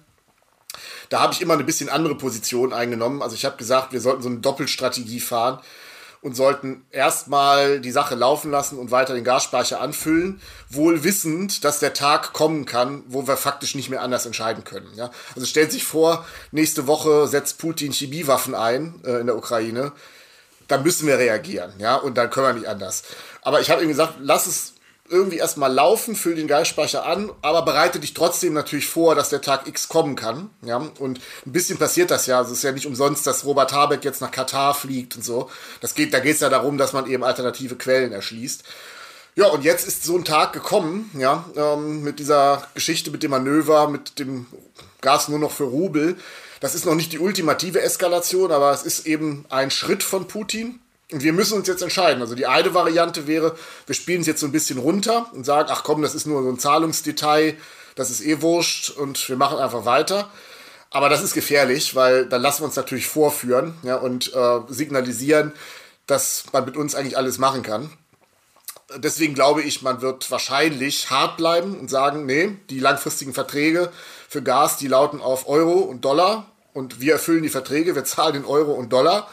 Da habe ich immer eine bisschen andere Position eingenommen. Also ich habe gesagt, wir sollten so eine Doppelstrategie fahren und sollten erstmal die Sache laufen lassen und weiter den Gasspeicher anfüllen, wohl wissend, dass der Tag kommen kann, wo wir faktisch nicht mehr anders entscheiden können. Ja? Also stellt sich vor, nächste Woche setzt Putin Chemiewaffen ein äh, in der Ukraine, dann müssen wir reagieren, ja, und dann können wir nicht anders. Aber ich habe ihm gesagt, lass es irgendwie erstmal laufen, füll den Gasspeicher an, aber bereite dich trotzdem natürlich vor, dass der Tag X kommen kann. Ja? Und ein bisschen passiert das ja. Also es ist ja nicht umsonst, dass Robert Habeck jetzt nach Katar fliegt und so. Das geht, da geht es ja darum, dass man eben alternative Quellen erschließt. Ja, und jetzt ist so ein Tag gekommen, ja, ähm, mit dieser Geschichte, mit dem Manöver, mit dem Gas nur noch für Rubel. Das ist noch nicht die ultimative Eskalation, aber es ist eben ein Schritt von Putin. Und wir müssen uns jetzt entscheiden. Also die eine Variante wäre, wir spielen es jetzt so ein bisschen runter und sagen, ach komm, das ist nur so ein Zahlungsdetail, das ist eh wurscht und wir machen einfach weiter. Aber das ist gefährlich, weil dann lassen wir uns natürlich vorführen, ja, und äh, signalisieren, dass man mit uns eigentlich alles machen kann. Deswegen glaube ich, man wird wahrscheinlich hart bleiben und sagen, nee, die langfristigen Verträge für Gas, die lauten auf Euro und Dollar und wir erfüllen die Verträge, wir zahlen in Euro und Dollar.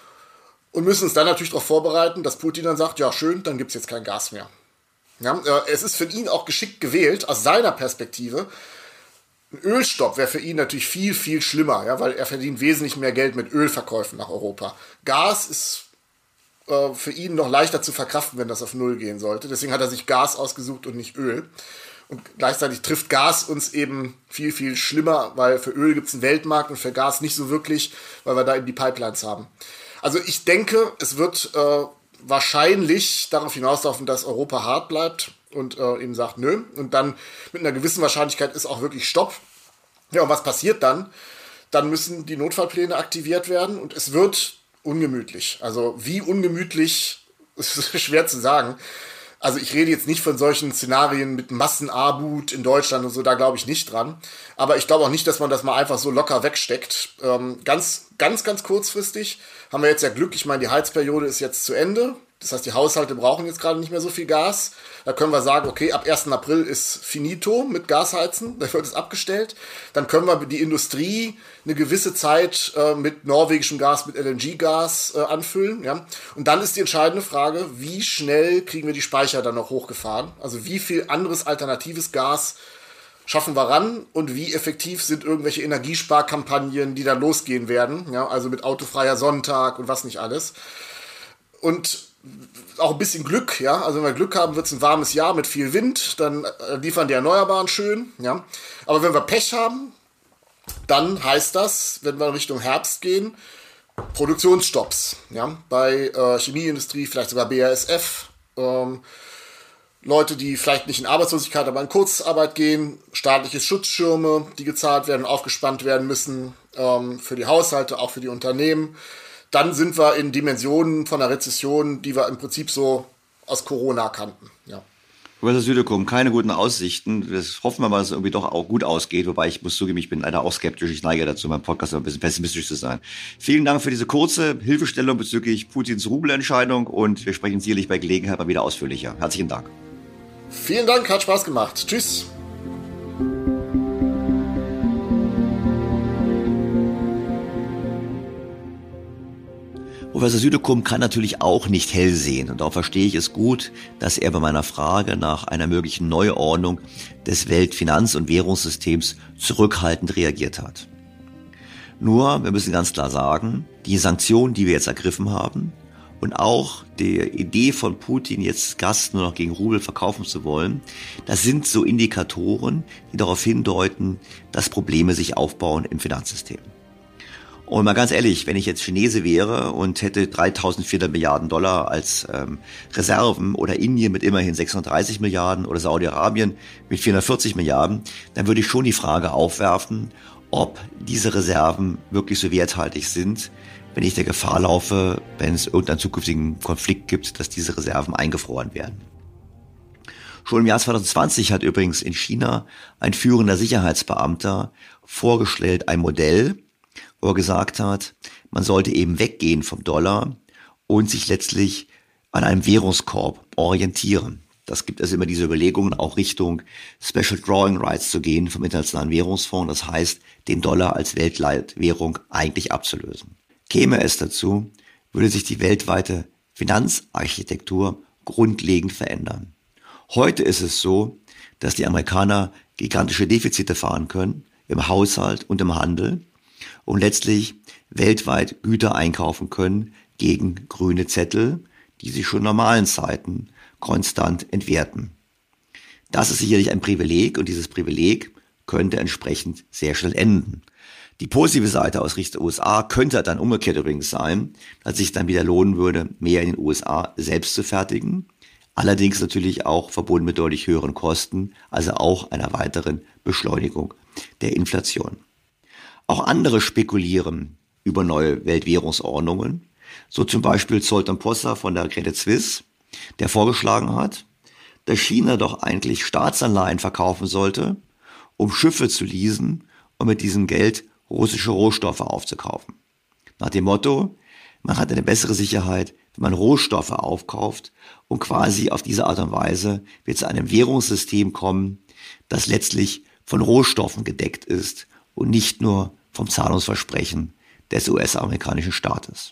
Und müssen uns dann natürlich darauf vorbereiten, dass Putin dann sagt, ja schön, dann gibt es jetzt kein Gas mehr. Ja, äh, es ist für ihn auch geschickt gewählt, aus seiner Perspektive. Ein Ölstopp wäre für ihn natürlich viel, viel schlimmer, ja, weil er verdient wesentlich mehr Geld mit Ölverkäufen nach Europa. Gas ist äh, für ihn noch leichter zu verkraften, wenn das auf Null gehen sollte. Deswegen hat er sich Gas ausgesucht und nicht Öl. Und gleichzeitig trifft Gas uns eben viel, viel schlimmer, weil für Öl gibt es einen Weltmarkt und für Gas nicht so wirklich, weil wir da eben die Pipelines haben. Also ich denke, es wird äh, wahrscheinlich darauf hinauslaufen, dass Europa hart bleibt und äh, eben sagt, nö. Und dann mit einer gewissen Wahrscheinlichkeit ist auch wirklich Stopp. Ja, und was passiert dann? Dann müssen die Notfallpläne aktiviert werden und es wird ungemütlich. Also wie ungemütlich, ist schwer zu sagen. Also ich rede jetzt nicht von solchen Szenarien mit Massenarmut in Deutschland und so, da glaube ich nicht dran. Aber ich glaube auch nicht, dass man das mal einfach so locker wegsteckt. Ähm, ganz, ganz, ganz kurzfristig haben wir jetzt ja Glück. Ich meine, die Heizperiode ist jetzt zu Ende. Das heißt, die Haushalte brauchen jetzt gerade nicht mehr so viel Gas. Da können wir sagen, okay, ab ersten April ist finito mit Gasheizen. Da wird es abgestellt. Dann können wir die Industrie eine gewisse Zeit äh, mit norwegischem Gas, mit L N G-Gas äh, anfüllen. Ja? Und dann ist die entscheidende Frage, wie schnell kriegen wir die Speicher dann noch hochgefahren? Also wie viel anderes alternatives Gas schaffen wir ran und wie effektiv sind irgendwelche Energiesparkampagnen, die da losgehen werden? Ja? Also mit autofreier Sonntag und was nicht alles. Und auch ein bisschen Glück, ja. Also wenn wir Glück haben, wird es ein warmes Jahr mit viel Wind, dann äh, liefern die Erneuerbaren schön, ja. Aber wenn wir Pech haben, dann heißt das, wenn wir Richtung Herbst gehen, Produktionsstopps, ja. Bei äh, Chemieindustrie, vielleicht sogar B A S F. Ähm, Leute, die vielleicht nicht in Arbeitslosigkeit, aber in Kurzarbeit gehen, staatliche Schutzschirme, die gezahlt werden, aufgespannt werden müssen, ähm, für die Haushalte, auch für die Unternehmen. Dann sind wir in Dimensionen von einer Rezession, die wir im Prinzip so aus Corona kannten. Ja. Professor Südekum, keine guten Aussichten. Das hoffen wir mal, dass es irgendwie doch auch gut ausgeht. Wobei ich muss zugeben, ich bin leider auch skeptisch. Ich neige dazu, meinem Podcast ein bisschen pessimistisch zu sein. Vielen Dank für diese kurze Hilfestellung bezüglich Putins Rubelentscheidung und wir sprechen sicherlich bei Gelegenheit mal wieder ausführlicher. Herzlichen Dank. Vielen Dank, hat Spaß gemacht. Tschüss. Professor Südekum kann natürlich auch nicht hell sehen und auch verstehe ich es gut, dass er bei meiner Frage nach einer möglichen Neuordnung des Weltfinanz- und Währungssystems zurückhaltend reagiert hat. Nur, wir müssen ganz klar sagen, die Sanktionen, die wir jetzt ergriffen haben und auch die Idee von Putin, jetzt Gas nur noch gegen Rubel verkaufen zu wollen, das sind so Indikatoren, die darauf hindeuten, dass Probleme sich aufbauen im Finanzsystem. Und mal ganz ehrlich, wenn ich jetzt Chinese wäre und hätte dreitausendvierhundert Milliarden Dollar als ähm, Reserven oder Indien mit immerhin sechshundertdreißig Milliarden oder Saudi-Arabien mit vierhundertvierzig Milliarden, dann würde ich schon die Frage aufwerfen, ob diese Reserven wirklich so werthaltig sind, wenn ich der Gefahr laufe, wenn es irgendeinen zukünftigen Konflikt gibt, dass diese Reserven eingefroren werden. Schon im Jahr zwanzig zwanzig hat übrigens in China ein führender Sicherheitsbeamter vorgestellt ein Modell, wo er gesagt hat, man sollte eben weggehen vom Dollar und sich letztlich an einem Währungskorb orientieren. Das gibt es immer diese Überlegungen, auch Richtung Special Drawing Rights zu gehen vom Internationalen Währungsfonds. Das heißt, den Dollar als Weltleitwährung eigentlich abzulösen. Käme es dazu, würde sich die weltweite Finanzarchitektur grundlegend verändern. Heute ist es so, dass die Amerikaner gigantische Defizite fahren können im Haushalt und im Handel und letztlich weltweit Güter einkaufen können gegen grüne Zettel, die sich schon in normalen Zeiten konstant entwerten. Das ist sicherlich ein Privileg und dieses Privileg könnte entsprechend sehr schnell enden. Die positive Seite aus Richtung U S A könnte dann umgekehrt übrigens sein, dass sich dann wieder lohnen würde, mehr in den U S A selbst zu fertigen, allerdings natürlich auch verbunden mit deutlich höheren Kosten, also auch einer weiteren Beschleunigung der Inflation. Auch andere spekulieren über neue Weltwährungsordnungen, so zum Beispiel Zoltan Pozsar von der Credit Suisse, der vorgeschlagen hat, dass China doch eigentlich Staatsanleihen verkaufen sollte, um Schiffe zu leasen und mit diesem Geld russische Rohstoffe aufzukaufen. Nach dem Motto, man hat eine bessere Sicherheit, wenn man Rohstoffe aufkauft und quasi auf diese Art und Weise wird zu einem Währungssystem kommen, das letztlich von Rohstoffen gedeckt ist und nicht nur vom Zahlungsversprechen des U S-amerikanischen Staates.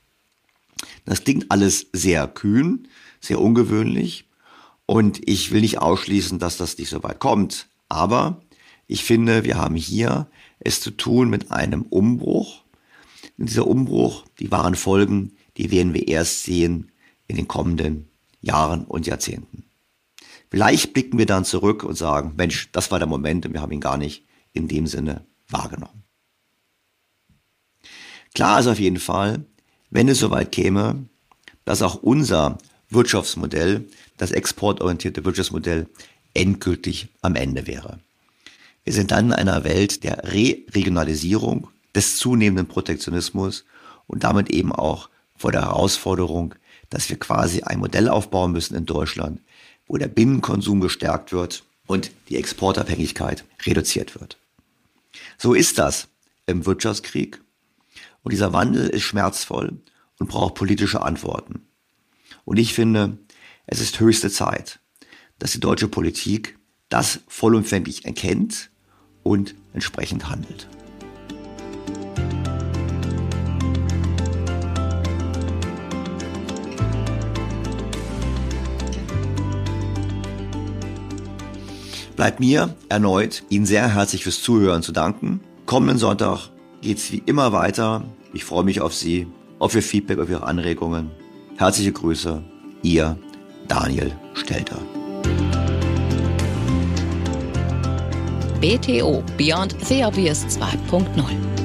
Das klingt alles sehr kühn, sehr ungewöhnlich und ich will nicht ausschließen, dass das nicht so weit kommt. Aber ich finde, wir haben hier es zu tun mit einem Umbruch. Und dieser Umbruch, die wahren Folgen, die werden wir erst sehen in den kommenden Jahren und Jahrzehnten. Vielleicht blicken wir dann zurück und sagen, Mensch, das war der Moment und wir haben ihn gar nicht in dem Sinne wahrgenommen. Klar ist auf jeden Fall, wenn es soweit käme, dass auch unser Wirtschaftsmodell, das exportorientierte Wirtschaftsmodell, endgültig am Ende wäre. Wir sind dann in einer Welt der Re-Regionalisierung, des zunehmenden Protektionismus und damit eben auch vor der Herausforderung, dass wir quasi ein Modell aufbauen müssen in Deutschland, wo der Binnenkonsum gestärkt wird und die Exportabhängigkeit reduziert wird. So ist das im Wirtschaftskrieg. Und dieser Wandel ist schmerzvoll und braucht politische Antworten. Und ich finde, es ist höchste Zeit, dass die deutsche Politik das vollumfänglich erkennt und entsprechend handelt. Bleibt mir erneut, Ihnen sehr herzlich fürs Zuhören zu danken. Kommenden Sonntag geht's wie immer weiter. Ich freue mich auf Sie, auf Ihr Feedback, auf Ihre Anregungen. Herzliche Grüße, Ihr Daniel Stelter. B T O Beyond the Obvious zwei Punkt null